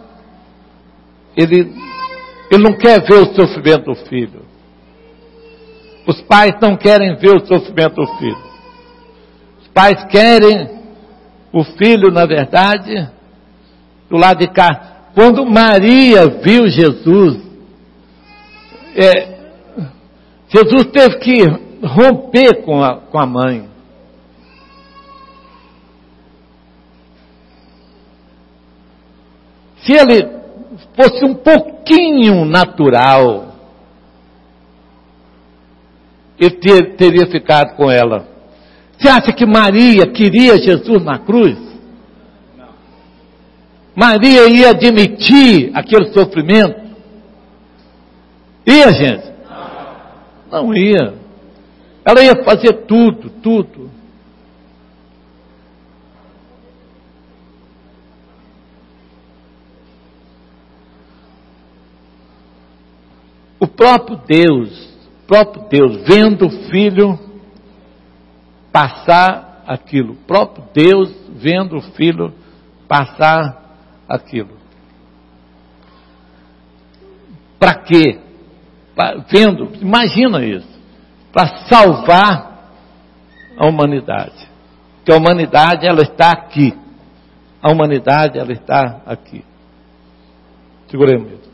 ele não quer ver o sofrimento do filho. Os pais não querem ver o sofrimento do filho. Os pais querem o filho, na verdade, do lado de cá. Quando Maria viu Jesus, Jesus teve que romper com a mãe. Se ele fosse um pouquinho natural, ele teria ficado com ela. Você acha que Maria queria Jesus na cruz? Não. Maria ia admitir aquele sofrimento? Ia, gente? Não ia. Ela ia fazer tudo. O próprio Deus, vendo o filho passar aquilo. O próprio Deus vendo o filho passar aquilo. Para quê? Vendo, imagina isso. Para salvar a humanidade. Porque a humanidade, ela está aqui. A humanidade, ela está aqui. Seguremos isso.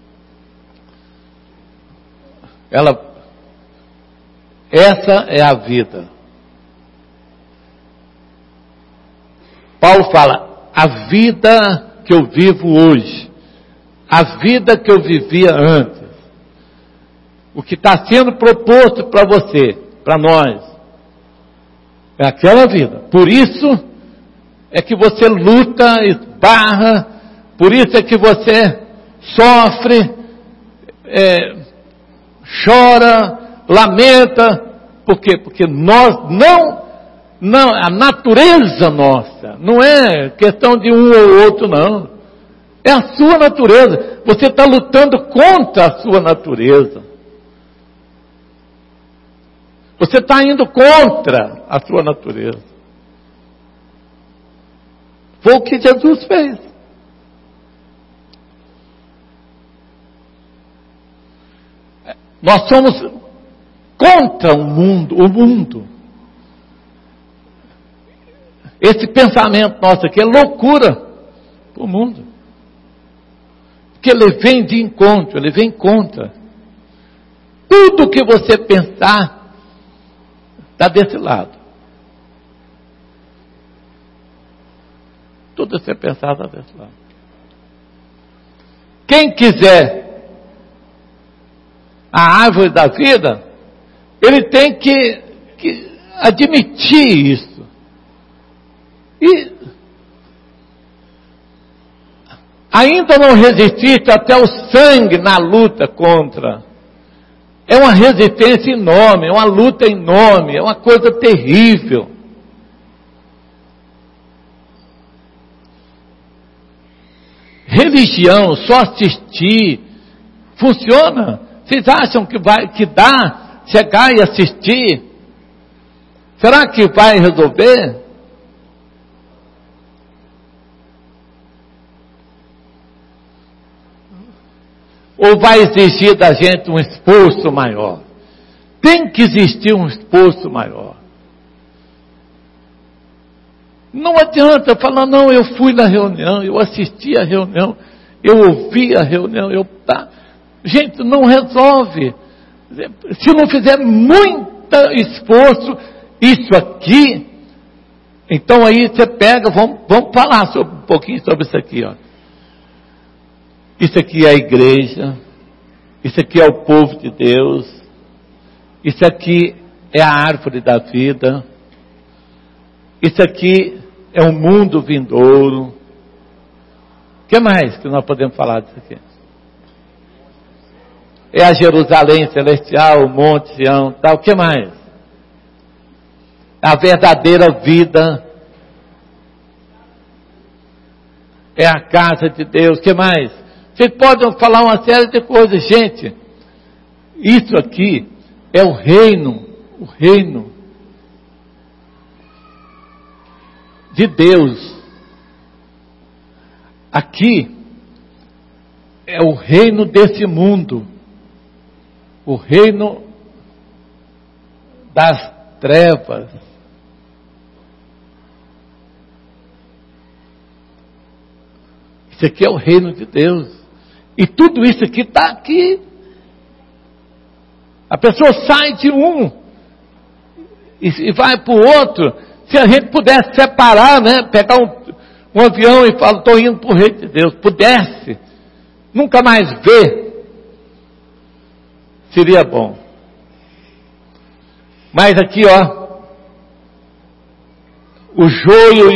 Essa é a vida. Paulo fala, a vida que eu vivo hoje, a vida que eu vivia antes, o que está sendo proposto para você, para nós, é aquela vida. Por isso é que você luta, esbarra, por isso é que você sofre, chora, lamenta. Por quê? Porque nós não, a natureza nossa, não é questão de um ou outro, não. É a sua natureza. Você está lutando contra a sua natureza. Você está indo contra a sua natureza. Foi o que Jesus fez. Nós somos contra o mundo. Esse pensamento nosso aqui é loucura para o mundo. Porque ele vem de encontro, ele vem contra. Tudo que você pensar está desse lado. Tudo que você pensar está desse lado. Quem quiser a árvore da vida, ele tem que admitir isso. E ainda não resististe até o sangue na luta contra. É uma resistência enorme, é uma luta enorme, é uma coisa terrível. Religião, só assistir, funciona? Vocês acham que dá chegar e assistir? Será que vai resolver? Ou vai exigir da gente um esforço maior? Tem que existir um esforço maior. Não adianta falar, não, eu fui na reunião, eu assisti a reunião, eu ouvi a reunião, Gente, não resolve. Se não fizer muito esforço, isso aqui, então aí você pega, vamos falar um pouquinho sobre isso aqui, ó. Isso aqui é a igreja, isso aqui é o povo de Deus, isso aqui é a árvore da vida, isso aqui é o mundo vindouro. O que mais que nós podemos falar disso aqui? É a Jerusalém celestial, o Monte Sião, tal. O que mais? A verdadeira vida. É a casa de Deus. O que mais? Vocês podem falar uma série de coisas, gente. Isso aqui é o reino de Deus. Aqui é o reino desse mundo, o reino das trevas. Isso aqui é o reino de Deus. E tudo isso aqui está aqui. A pessoa sai de um e vai para o outro. Se a gente pudesse separar, né? Pegar um avião e falar, estou indo para o reino de Deus. Pudesse. Nunca mais ver. Seria bom. Mas aqui, ó. O joio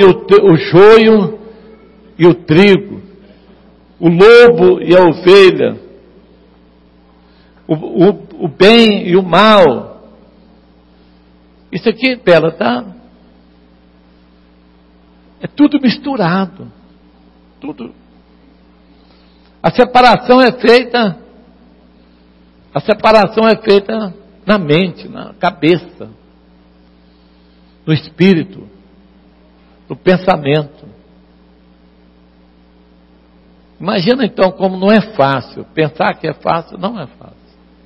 e o trigo. O lobo e a ovelha. O bem e o mal. Isso aqui, Bela, tá? É tudo misturado. Tudo. A separação é feita na mente, na cabeça, no espírito, no pensamento. Imagina então como não é fácil. Pensar que é fácil, não é fácil.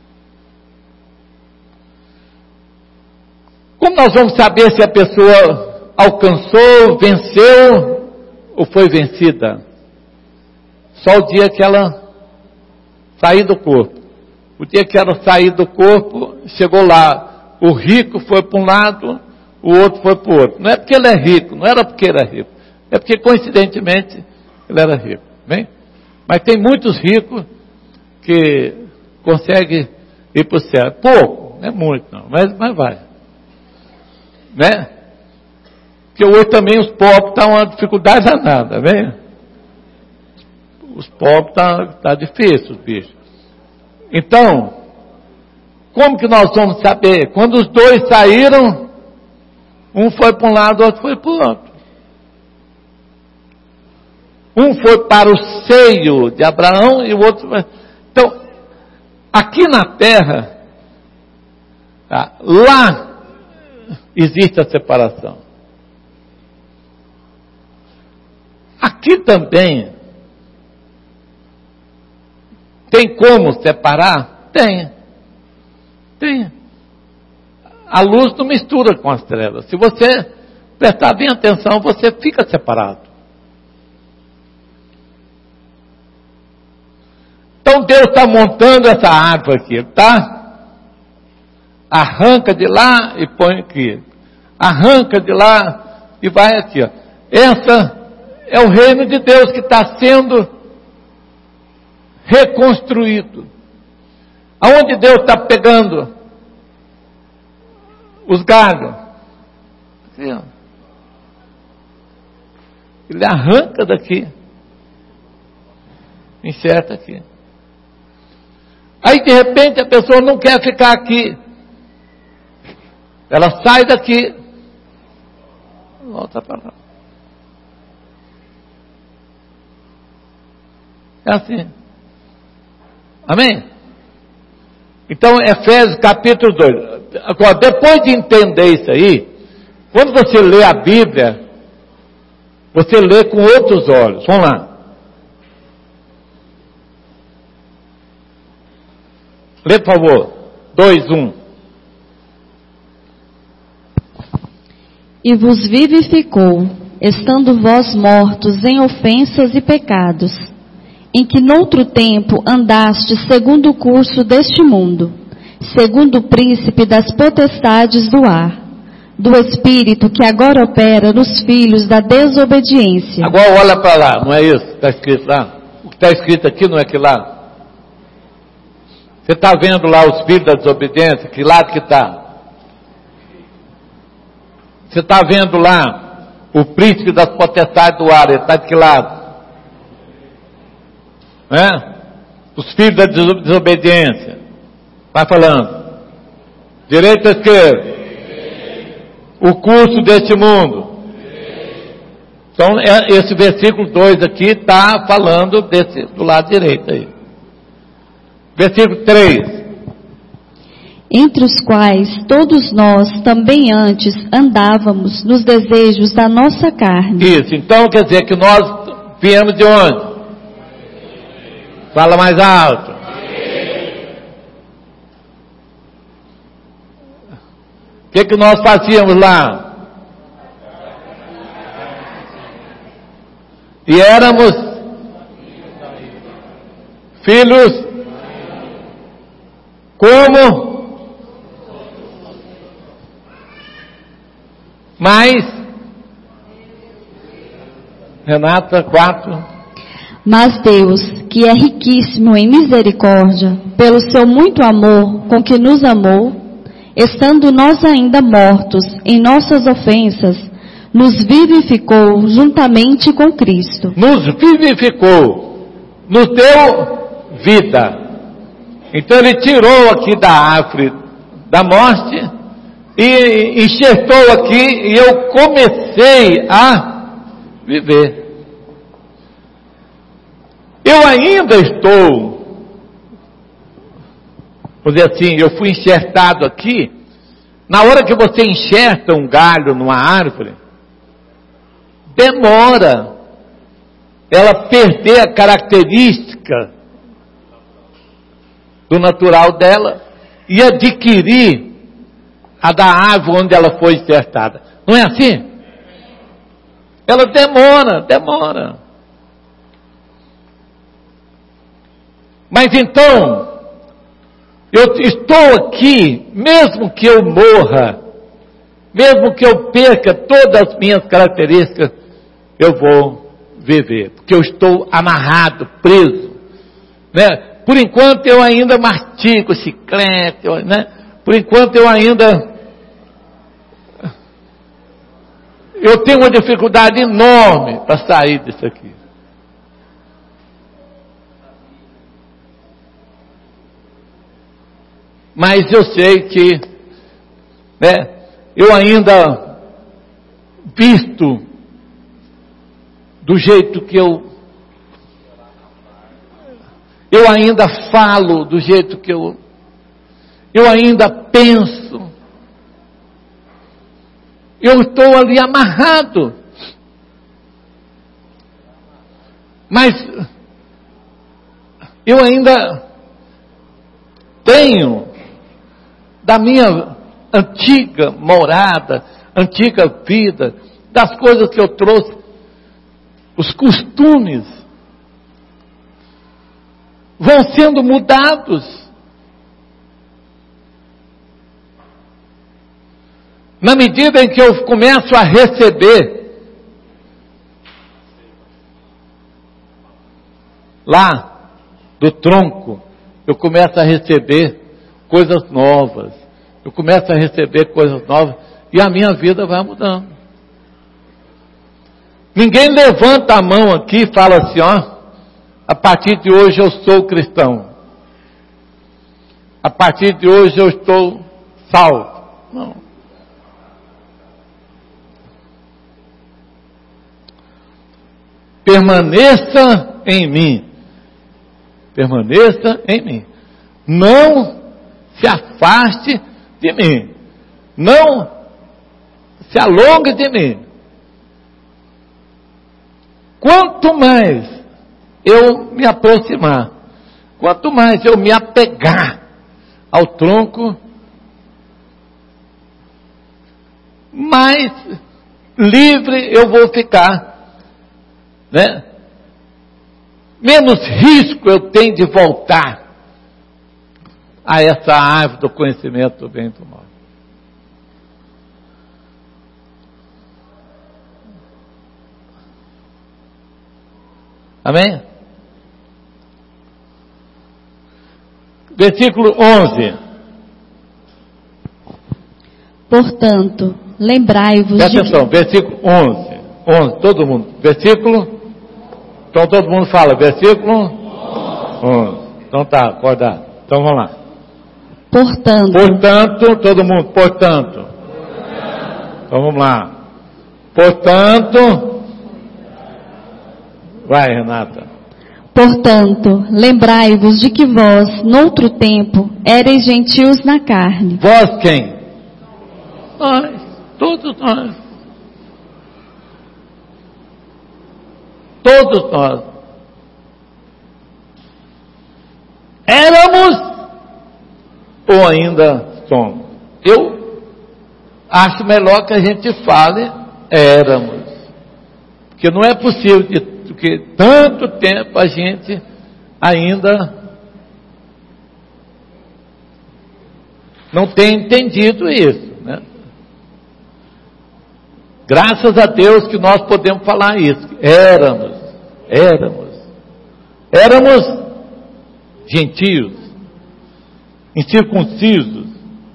Como nós vamos saber se a pessoa alcançou, venceu ou foi vencida? Só o dia que ela sair do corpo. O dia que ela sair do corpo, chegou lá. O rico foi para um lado, o outro foi para o outro. Não é porque ele é rico, não era porque ele é rico. É porque coincidentemente ele era rico. Bem? Mas tem muitos ricos que conseguem ir para o céu. Pouco, não é muito não, mas vai. Né? Porque hoje também os pobres estão uma dificuldade danada, né? Os pobres tá difícil, os bichos. Então, como que nós vamos saber? Quando os dois saíram, um foi para um lado, o outro foi para o outro. Um foi para o seio de Abraão e o outro foi... Então, aqui na terra, lá existe a separação. Aqui também tem como separar? Tem. A luz não mistura com as trevas. Se você prestar bem atenção, você fica separado. Então Deus está montando essa árvore aqui, tá? Arranca de lá e põe aqui. Arranca de lá e vai aqui, ó. Essa é o reino de Deus que está sendo reconstruído. Aonde Deus está pegando os galhos? Aqui, ó. Ele arranca daqui. Enxerta aqui. Aí de repente a pessoa não quer ficar aqui. Ela sai daqui. Volta para lá. É assim. Amém? Então, Efésios capítulo 2. Agora, depois de entender isso aí, quando você lê a Bíblia, você lê com outros olhos. Vamos lá. Lê, por favor. 2:1. e vos vivificou, estando vós mortos em ofensas e pecados, em que noutro tempo andastes segundo o curso deste mundo, segundo o príncipe das potestades do ar, do espírito que agora opera nos filhos da desobediência. Agora olha para lá, não é isso que está escrito lá? O que está escrito aqui não é que lá? Você está vendo lá os filhos da desobediência? Que lado que está? Você está vendo lá o príncipe das potestades do ar, ele está de que lado? Os filhos da desobediência. Vai falando. Direita ou esquerda? O curso deste mundo. Então, esse versículo 2 aqui está falando do lado direito aí. Versículo 3. Entre os quais todos nós também antes andávamos nos desejos da nossa carne. Isso, então quer dizer que nós viemos de onde? Fala mais alto. O que nós fazíamos lá? E éramos filhos como? Mas, Renata, 4. Mas Deus, que é riquíssimo em misericórdia, pelo seu muito amor com que nos amou, estando nós ainda mortos em nossas ofensas, nos vivificou juntamente com Cristo. Nos vivificou, nos deu vida. Então ele tirou aqui da árvore da morte e enxertou aqui e eu comecei a viver. Eu ainda estou, vou dizer assim, eu fui enxertado aqui. Na hora que você enxerta um galho numa árvore, demora ela perder a característica do natural dela e adquirir a da árvore onde ela foi enxertada. Não é assim? Ela demora. Mas então, eu estou aqui, mesmo que eu morra, mesmo que eu perca todas as minhas características, eu vou viver, porque eu estou amarrado, preso, né? Por enquanto eu ainda mastigo chiclete, né? Por enquanto eu ainda tenho uma dificuldade enorme para sair disso aqui. Mas eu sei que, né, eu ainda visto do jeito que eu ainda falo do jeito que eu ainda penso. Eu estou ali amarrado. Mas eu ainda tenho da minha antiga morada, antiga vida, das coisas que eu trouxe, os costumes vão sendo mudados. Na medida em que eu começo a receber lá do tronco, eu começo a receber coisas novas. Eu começo a receber coisas novas e a minha vida vai mudando. Ninguém levanta a mão aqui e fala assim, ó, a partir de hoje eu sou cristão. A partir de hoje eu estou salvo. Não. Permaneça em mim. Permaneça em mim. Não se afaste de mim. Não se alongue de mim. Quanto mais eu me aproximar, quanto mais eu me apegar ao tronco, mais livre eu vou ficar, né? Menos risco eu tenho de voltar a essa árvore do conhecimento do bem e do mal. Amém? Versículo 11. Portanto, lembrai-vos Presta atenção, versículo 11. 11, todo mundo. Versículo. Então todo mundo fala, versículo 11. Então tá, acordado. Então vamos lá. Portanto, todo mundo, portanto. Então vamos lá. Portanto. Vai, Renata. Portanto, lembrai-vos de que vós, noutro tempo, éreis gentios na carne. Vós quem? Nós, todos nós. Todos nós. Éramos ou ainda somos? Eu acho melhor que a gente fale éramos. Porque não é possível que tanto tempo a gente ainda não tem entendido isso, né? Graças a Deus que nós podemos falar isso. Éramos gentios, incircuncisos,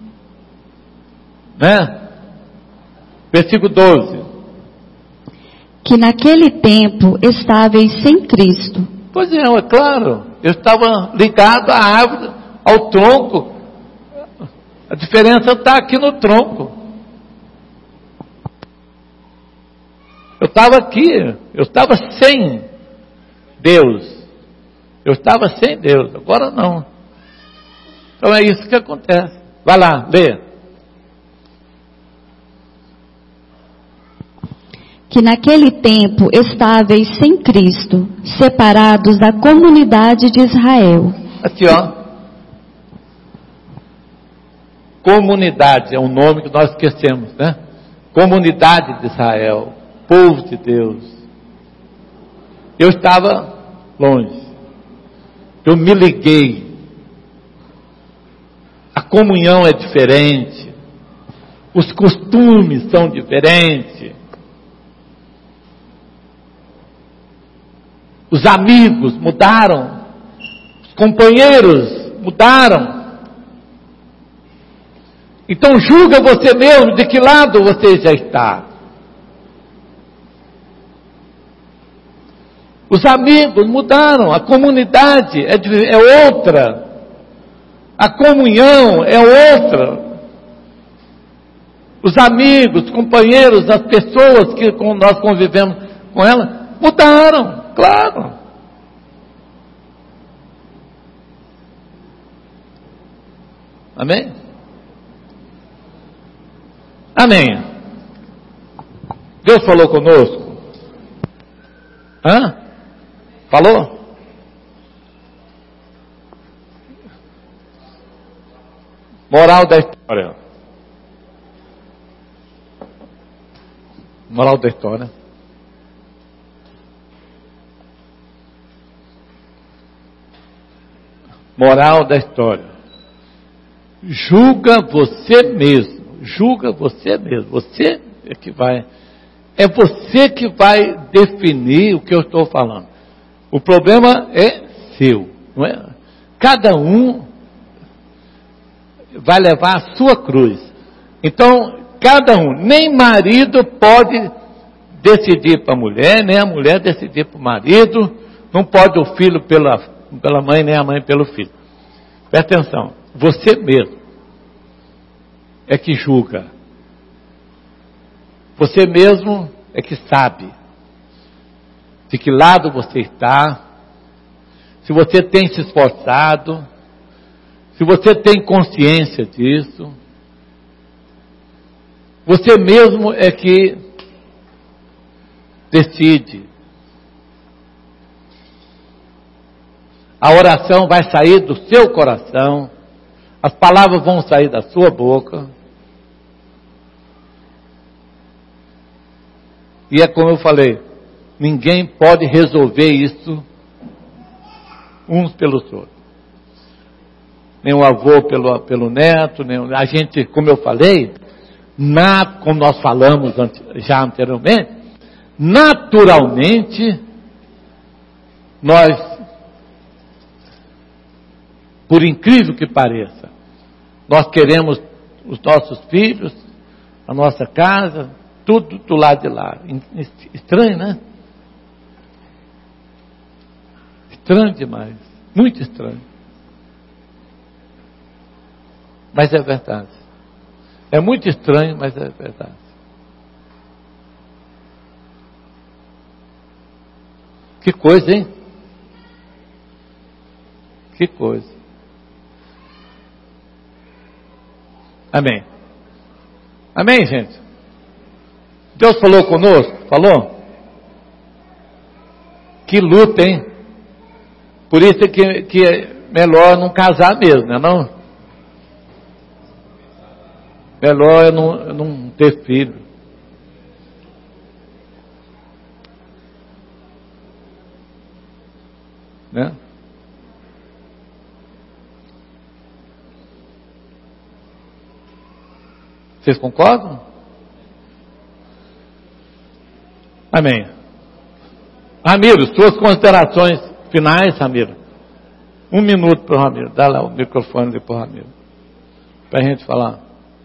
né? Versículo 12. Que naquele tempo estáveis sem Cristo. Pois é claro, eu estava ligado à árvore, ao tronco. A diferença está aqui no tronco. Eu estava aqui, eu estava sem Deus. Eu estava sem Deus, agora não. Então é isso que acontece. Vai lá, lê. Que naquele tempo estáveis sem Cristo, separados da comunidade de Israel. Aqui, ó. Comunidade é um nome que nós esquecemos, né? Comunidade de Israel, povo de Deus. Eu estava longe. Eu me liguei. A comunhão é diferente. Os costumes são diferentes. Os amigos mudaram, os companheiros mudaram. Então julga você mesmo de que lado você já está. Os amigos mudaram, a comunidade é outra, a comunhão é outra. Os amigos, os companheiros, as pessoas que nós convivemos com ela, mudaram. Claro. Amém? Amém. Deus falou conosco? Hã? Falou? Moral da história. Moral da história. Moral da história. Julga você mesmo. Julga você mesmo. Você é que vai. É você que vai definir o que eu estou falando. O problema é seu, não é? Cada um vai levar a sua cruz. Então, cada um, nem marido pode decidir para a mulher, nem a mulher decidir para o marido, não pode o filho pela mãe, nem a mãe pelo filho. Presta atenção, você mesmo é que julga. Você mesmo é que sabe de que lado você está, se você tem se esforçado, se você tem consciência disso. Você mesmo é que decide. A oração vai sair do seu coração, as palavras vão sair da sua boca. E é como eu falei, ninguém pode resolver isso uns pelos outros. Nem o avô pelo neto, nem a gente, como eu falei, como nós falamos já anteriormente, naturalmente, nós, por incrível que pareça, nós queremos os nossos filhos, a nossa casa, tudo do lado de lá. Estranho, né? Estranho demais. Muito estranho. Mas é verdade. É muito estranho, mas é verdade. Que coisa, hein? Que coisa. Amém. Amém, gente? Deus falou conosco? Falou? Que luta, hein? Por isso que é melhor não casar mesmo, não é não? Melhor eu não ter filho. Né? Vocês concordam? Amém. Ramiro, suas considerações finais, Ramiro. 1 minuto para o Ramiro. Dá lá o microfone ali para o Ramiro. Para a gente falar.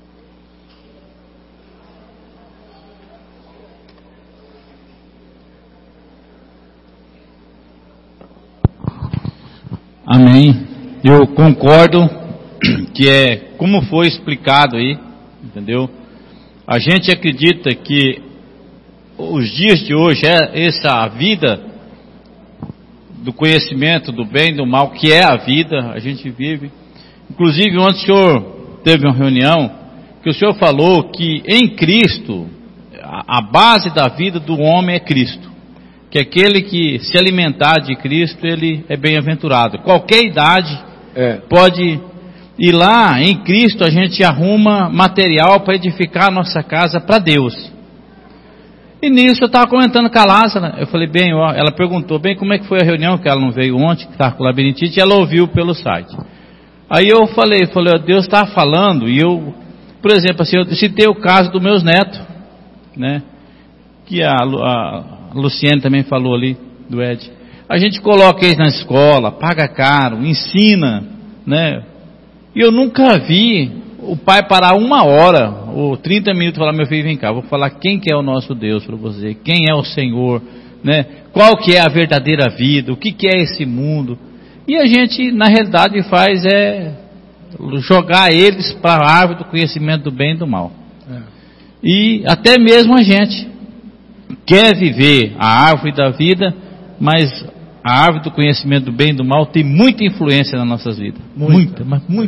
Amém. Eu concordo que é como foi explicado aí, entendeu? A gente acredita que os dias de hoje essa vida do conhecimento do bem e do mal, que é a vida, a gente vive. Inclusive, ontem o senhor teve uma reunião que o senhor falou que em Cristo, a base da vida do homem é Cristo. Que aquele que se alimentar de Cristo, ele é bem-aventurado. Qualquer idade pode ir lá, em Cristo a gente arruma material para edificar a nossa casa para Deus. E nisso eu estava comentando com a Lázara, eu falei, bem, ó, ela perguntou, bem, como é que foi a reunião, que ela não veio ontem, que estava com labirintite, e ela ouviu pelo site. Aí eu falei, ó, Deus está falando, e eu, por exemplo, assim, eu citei o caso dos meus netos, né, que a Luciene também falou ali, do Ed. A gente coloca eles na escola, paga caro, ensina, né, e eu nunca vi o pai parar 1 hora ou 30 minutos e falar, meu filho, vem cá, vou falar quem que é o nosso Deus para você, quem é o Senhor, né? Qual que é a verdadeira vida, o que que é esse mundo. E a gente, na realidade, faz jogar eles para a árvore do conhecimento do bem e do mal. E até mesmo a gente quer viver a árvore da vida, mas a árvore do conhecimento do bem e do mal tem muita influência nas nossas vidas. Muita.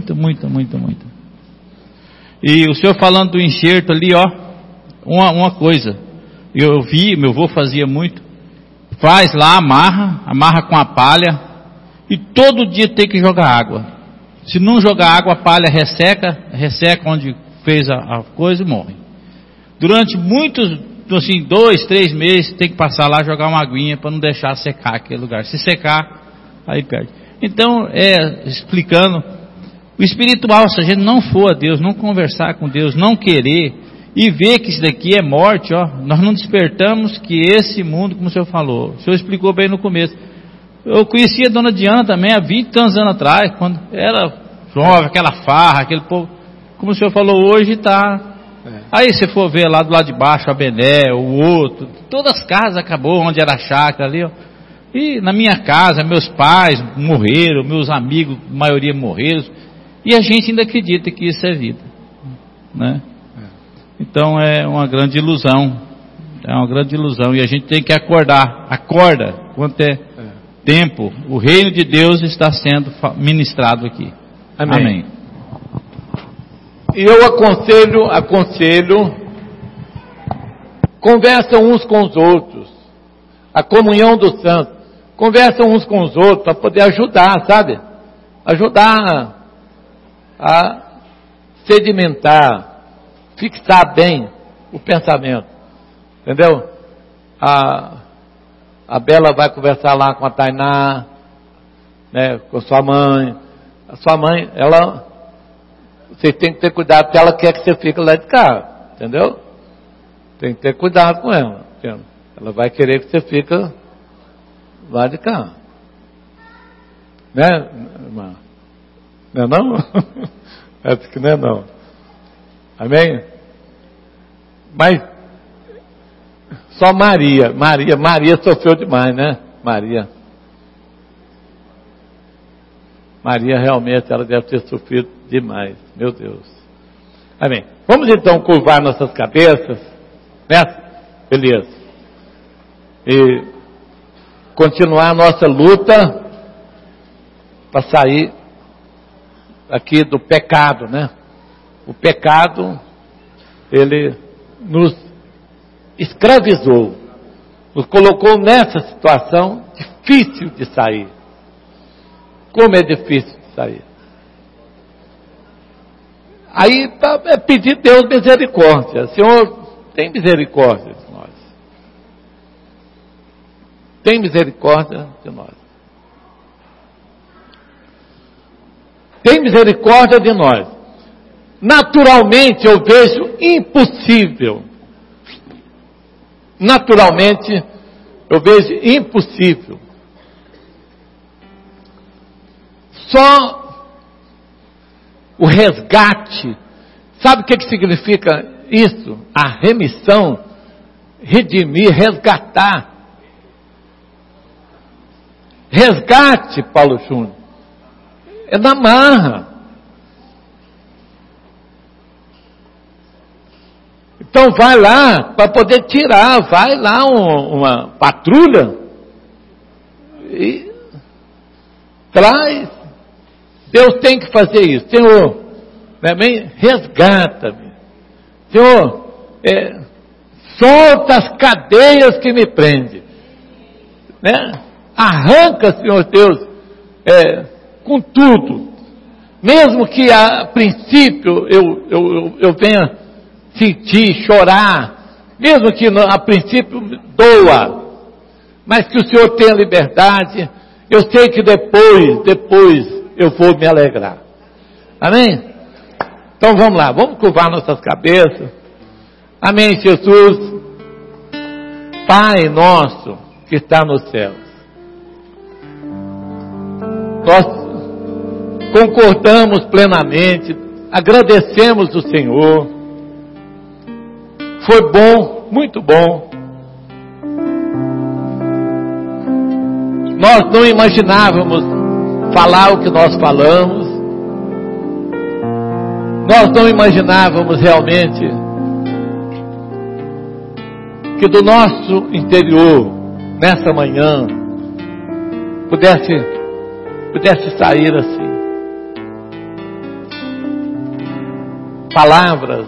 E o senhor falando do enxerto ali, ó, uma coisa, eu vi, meu avô fazia muito, faz lá, amarra com a palha, e todo dia tem que jogar água. Se não jogar água, a palha resseca onde fez a coisa e morre. Durante muitos, assim, 2, 3 meses, tem que passar lá, jogar uma aguinha, para não deixar secar aquele lugar. Se secar, aí perde. Então, explicando, o espiritual, se a gente não for a Deus, não conversar com Deus, não querer, e ver que isso daqui é morte, ó, nós não despertamos que esse mundo, como o senhor falou, o senhor explicou bem no começo. Eu conhecia a dona Diana também há 20 anos atrás, quando era jovem, aquela farra, aquele povo, como o senhor falou, hoje está. Aí se for ver lá do lado de baixo, a Bené, o outro, todas as casas acabou, onde era a chácara ali, ó. E na minha casa, meus pais morreram, meus amigos, a maioria morreram. E a gente ainda acredita que isso é vida, né? Então é uma grande ilusão, e a gente tem que acorda, quanto é tempo, o reino de Deus está sendo ministrado aqui. Amém. E eu aconselho, conversam uns com os outros, a comunhão dos santos, conversam uns com os outros para poder ajudar, sabe? Ajudar a sedimentar, fixar bem o pensamento, entendeu? a Bela vai conversar lá com a Tainá, né, com sua mãe. A sua mãe, você tem que ter cuidado, porque ela quer que você fique lá de casa, entendeu? Tem que ter cuidado com ela, entendeu? Ela vai querer que você fique lá de cá. Né, irmã? Não é não? Acho que não é não. Amém? Mas só Maria sofreu demais, né? Maria realmente, ela deve ter sofrido demais. Meu Deus. Amém. Vamos então curvar nossas cabeças, né? Beleza. E continuar a nossa luta para sair aqui do pecado, né? O pecado, ele nos escravizou, nos colocou nessa situação difícil de sair. Como é difícil de sair. Aí é pedir a Deus misericórdia. Senhor, tem misericórdia de nós. Tem misericórdia de nós. Tem misericórdia de nós. Naturalmente eu vejo impossível. Naturalmente eu vejo impossível. Só o resgate. Sabe o que significa isso? A remissão, redimir, resgatar. Resgate, Paulo Júnior, é na marra. Então vai lá para poder tirar, vai lá uma patrulha e traz. Deus tem que fazer isso. Senhor, resgata-me. Senhor, solta as cadeias que me prendem. Né? Arranca, Senhor Deus, com tudo. Mesmo que a princípio eu venha sentir, chorar, mesmo que a princípio doa, mas que o Senhor tenha liberdade, eu sei que depois eu vou me alegrar. Amém? Então vamos lá, vamos curvar nossas cabeças. Amém, Jesus. Pai nosso que está nos céus, nós concordamos plenamente, agradecemos o Senhor. Foi bom, muito bom. Nós não imaginávamos falar o que nós falamos. Nós não imaginávamos realmente que do nosso interior, nessa manhã, pudesse sair assim. Palavras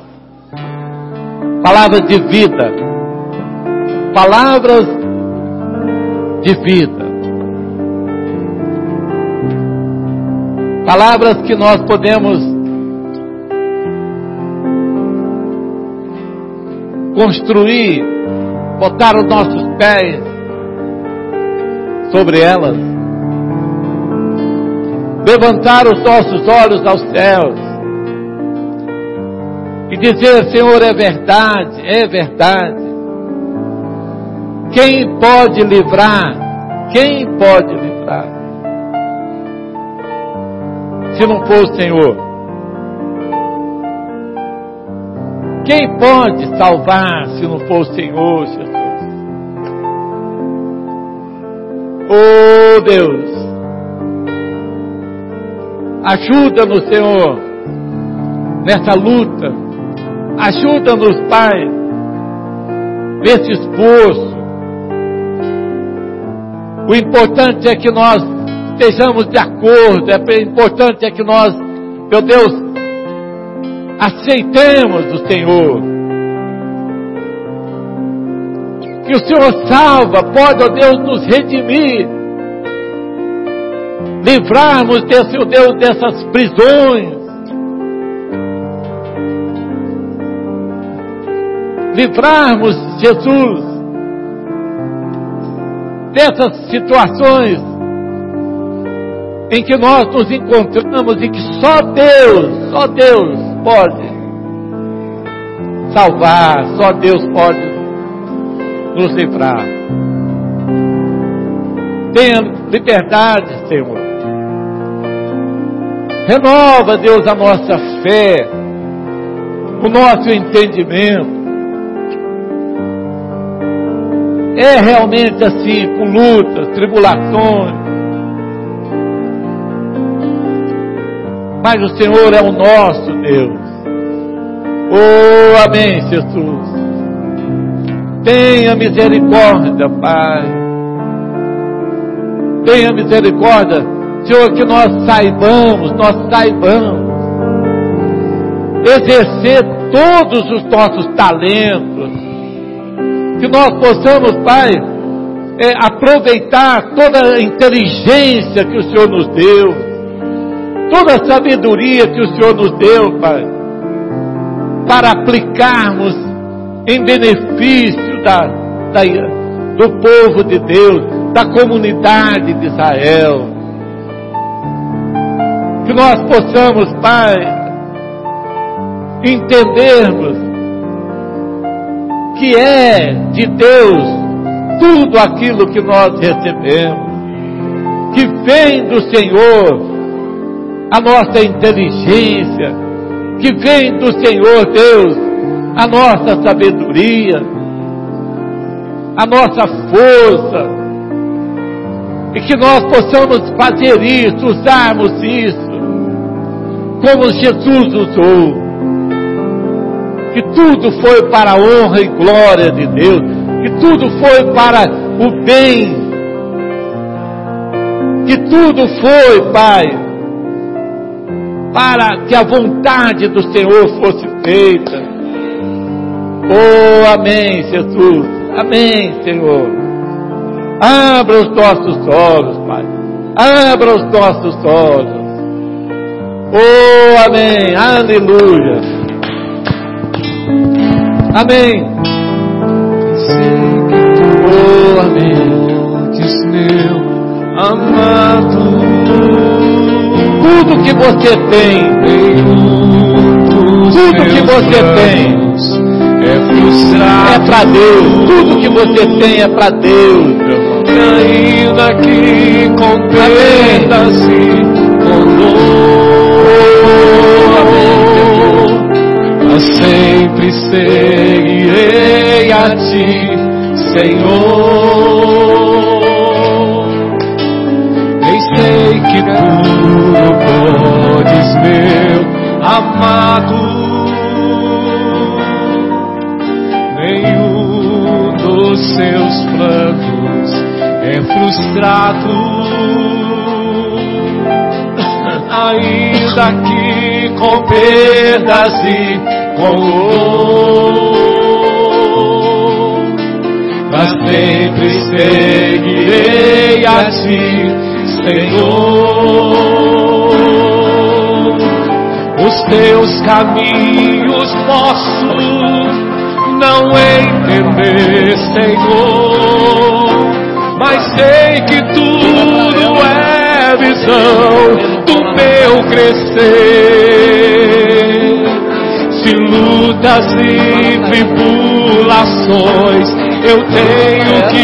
de vida. Palavras de vida. Palavras que nós podemos construir, botar os nossos pés sobre elas, levantar os nossos olhos aos céus e dizer: Senhor, é verdade, é verdade. Quem pode livrar? Quem pode livrar? Se não for o Senhor. Quem pode salvar se não for o Senhor, Jesus? Oh Deus, ajuda-nos, Senhor, nessa luta. Ajuda-nos, Pai, nesse esforço. O importante é que nós estejamos de acordo. O importante é que nós, meu Deus, aceitemos o Senhor. Que o Senhor salva, pode, ó Deus, nos redimir, livrarmos desse, ó Deus, dessas prisões, livrarmos, Jesus, dessas situações em que nós nos encontramos e que só Deus pode salvar, só Deus pode nos livrar. Tenha liberdade, Senhor. Renova, Deus, a nossa fé, o nosso entendimento. É realmente assim, com lutas, tribulações. Mas o Senhor é o nosso Deus. Oh, amém, Jesus. Tenha misericórdia, Pai. Tenha misericórdia, Senhor, que nós saibamos exercer todos os nossos talentos, que nós possamos, Pai, aproveitar toda a inteligência que o Senhor nos deu, toda a sabedoria que o Senhor nos deu, Pai, para aplicarmos em benefício do povo de Deus, da comunidade de Israel. Que nós possamos, Pai, entendermos que é de Deus tudo aquilo que nós recebemos, que vem do Senhor a nossa inteligência, que vem do Senhor Deus a nossa sabedoria, a nossa força, e que nós possamos fazer isso, usarmos isso, como Jesus usou, que tudo foi para a honra e glória de Deus, que tudo foi para o bem, que tudo foi, Pai, para que a vontade do Senhor fosse feita. Oh, amém, Jesus, amém, Senhor. Abra os nossos olhos, Pai, abra os nossos olhos. Oh, amém, aleluia, amém. Oh, amém. Meu amado, tudo que você tem, tudo que você tem é para Deus, tudo que você tem é para Deus, meu irmão. Ainda que contenda-se conosco, mas sempre seguirei a Ti, Senhor. Nem sei que tudo podes, meu amado, nenhum dos seus planos é frustrado. Ainda que com perdas e com dor, mas sempre seguirei a Ti, Senhor. Os Teus caminhos posso não entender, Senhor, mas sei que tudo é visão do meu crescer. Se lutas e tribulações eu tenho que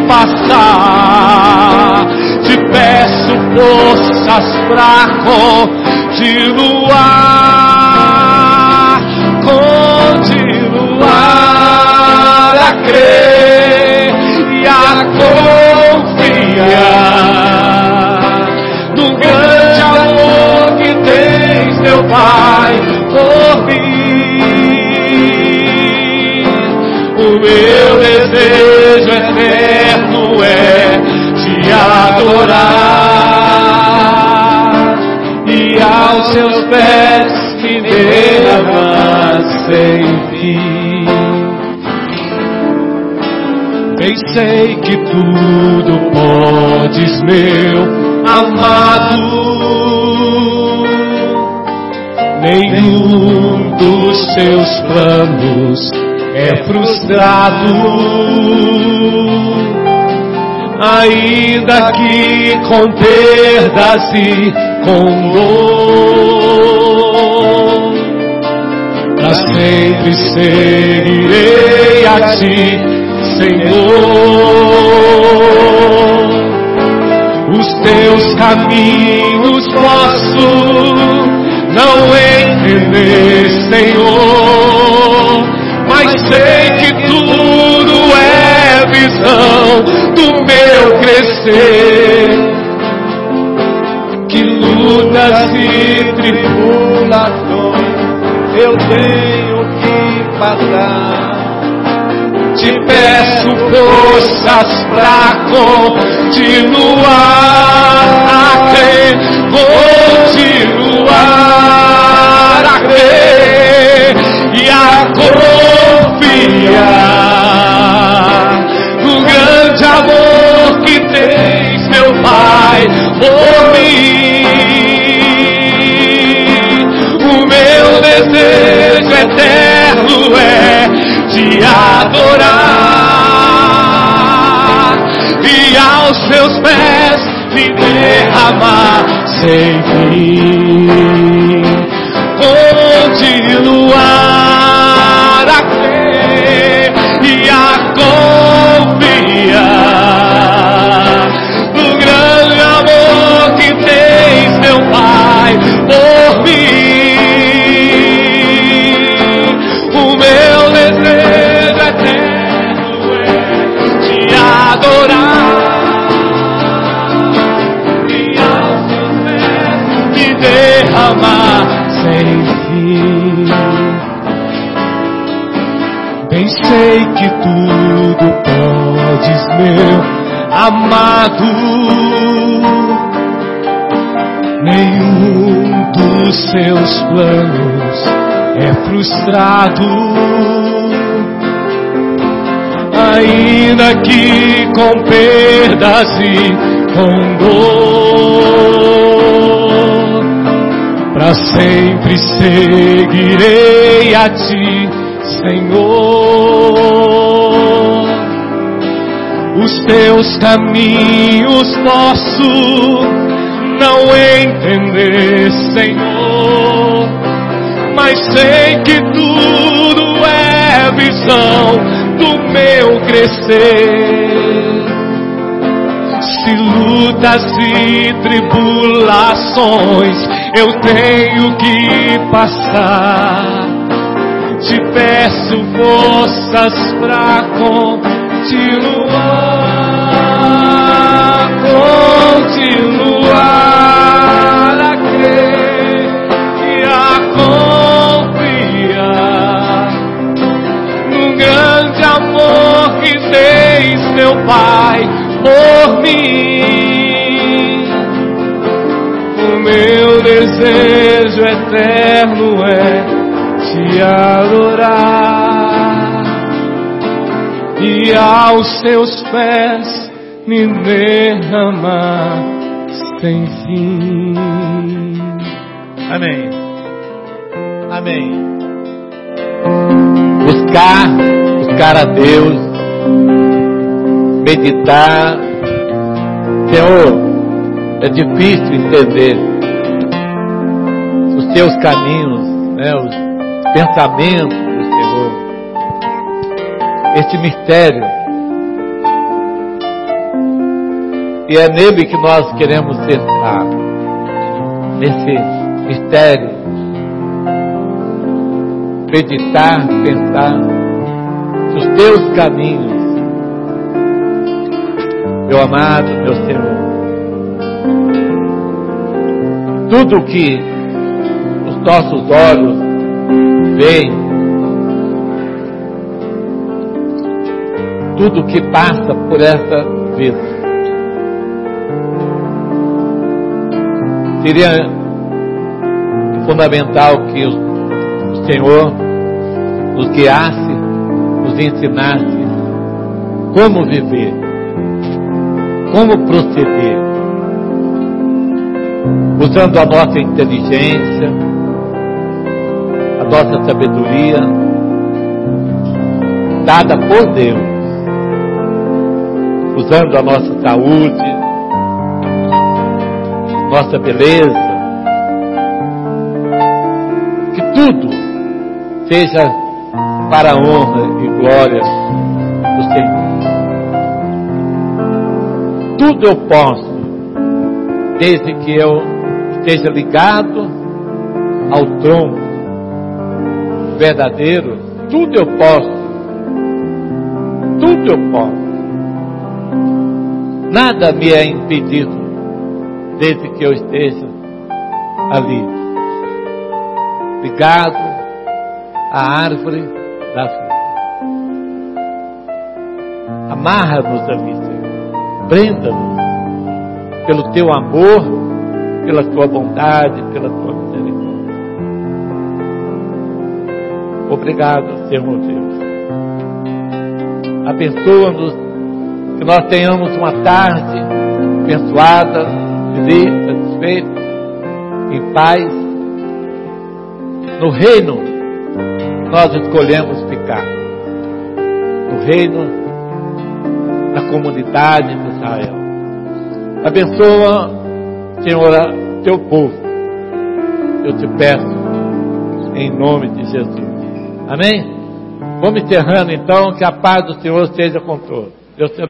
passar, te peço forças pra continuar a crer e a confiar no grande amor que tens, meu Pai, por mim. O meu desejo eterno é Te adorar e aos Seus pés me derramar sem fim. Bem sei que tudo podes, meu amado, nenhum dos Seus planos é frustrado. ainda que com perdas e com dor, pra sempre seguirei a Ti, Senhor. Os Teus caminhos posso não entender, Senhor, mas sei que tudo é visão do meu crescer, que lutas e tribulações eu tenho que passar. Te peço forças pra continuar a crer, continuar a crer e a confiar no grande amor que tens, meu Pai, por mim. O meu desejo eterno é Te adorar e aos Teus pés me derramar sem fim. Continuar a crer e a confiar no grande amor que tens, meu Pai, por mim. O meu desejo eterno é Te adorar e aos Teus pés me derramar sem fim. Bem sei que tudo podes, meu amado, nenhum dos Seus planos é frustrado, ainda que com perdas e com dor, pra sempre seguirei a Ti, Senhor. Os Teus caminhos posso não entender, Senhor, mas sei que tudo é visão do meu crescer. Se lutas e tribulações eu tenho que passar, Te peço forças pra continuar a crer e a confiar no grande amor que tens, meu Pai, por mim. O meu desejo eterno é Te adorar e aos Teus pés me derramar sem fim. Amém. Amém. Buscar a Deus, meditar. Senhor, é difícil entender os Teus caminhos, né, os pensamentos do Senhor, este mistério, e é nele que nós queremos entrar, nesse mistério, meditar, pensar os Teus caminhos, meu amado, meu Senhor. Tudo que os nossos olhos veem, tudo que passa por essa vida, seria fundamental que o Senhor nos guiasse, nos ensinasse como viver, como proceder, usando a nossa inteligência, a nossa sabedoria, dada por Deus, usando a nossa saúde, nossa beleza, que tudo seja para a honra e glória do Senhor. Tudo eu posso, desde que eu esteja ligado ao tronco verdadeiro. Tudo eu posso. Tudo eu posso. Nada me é impedido, desde que eu esteja ali, ligado à árvore da vida. Amarra-nos ali, Senhor. Prenda-nos pelo teu amor, pela tua bondade, pela tua misericórdia. Obrigado, Senhor Deus. Abençoa-nos, que nós tenhamos uma tarde abençoada, feliz, satisfeita, em paz, no reino que nós escolhemos ficar, no reino da comunidade de Israel. Abençoa, Senhor, teu povo, eu te peço, em nome de Jesus. Amém? Vamos encerrando então, que a paz do Senhor esteja com todos. Deus te abençoe.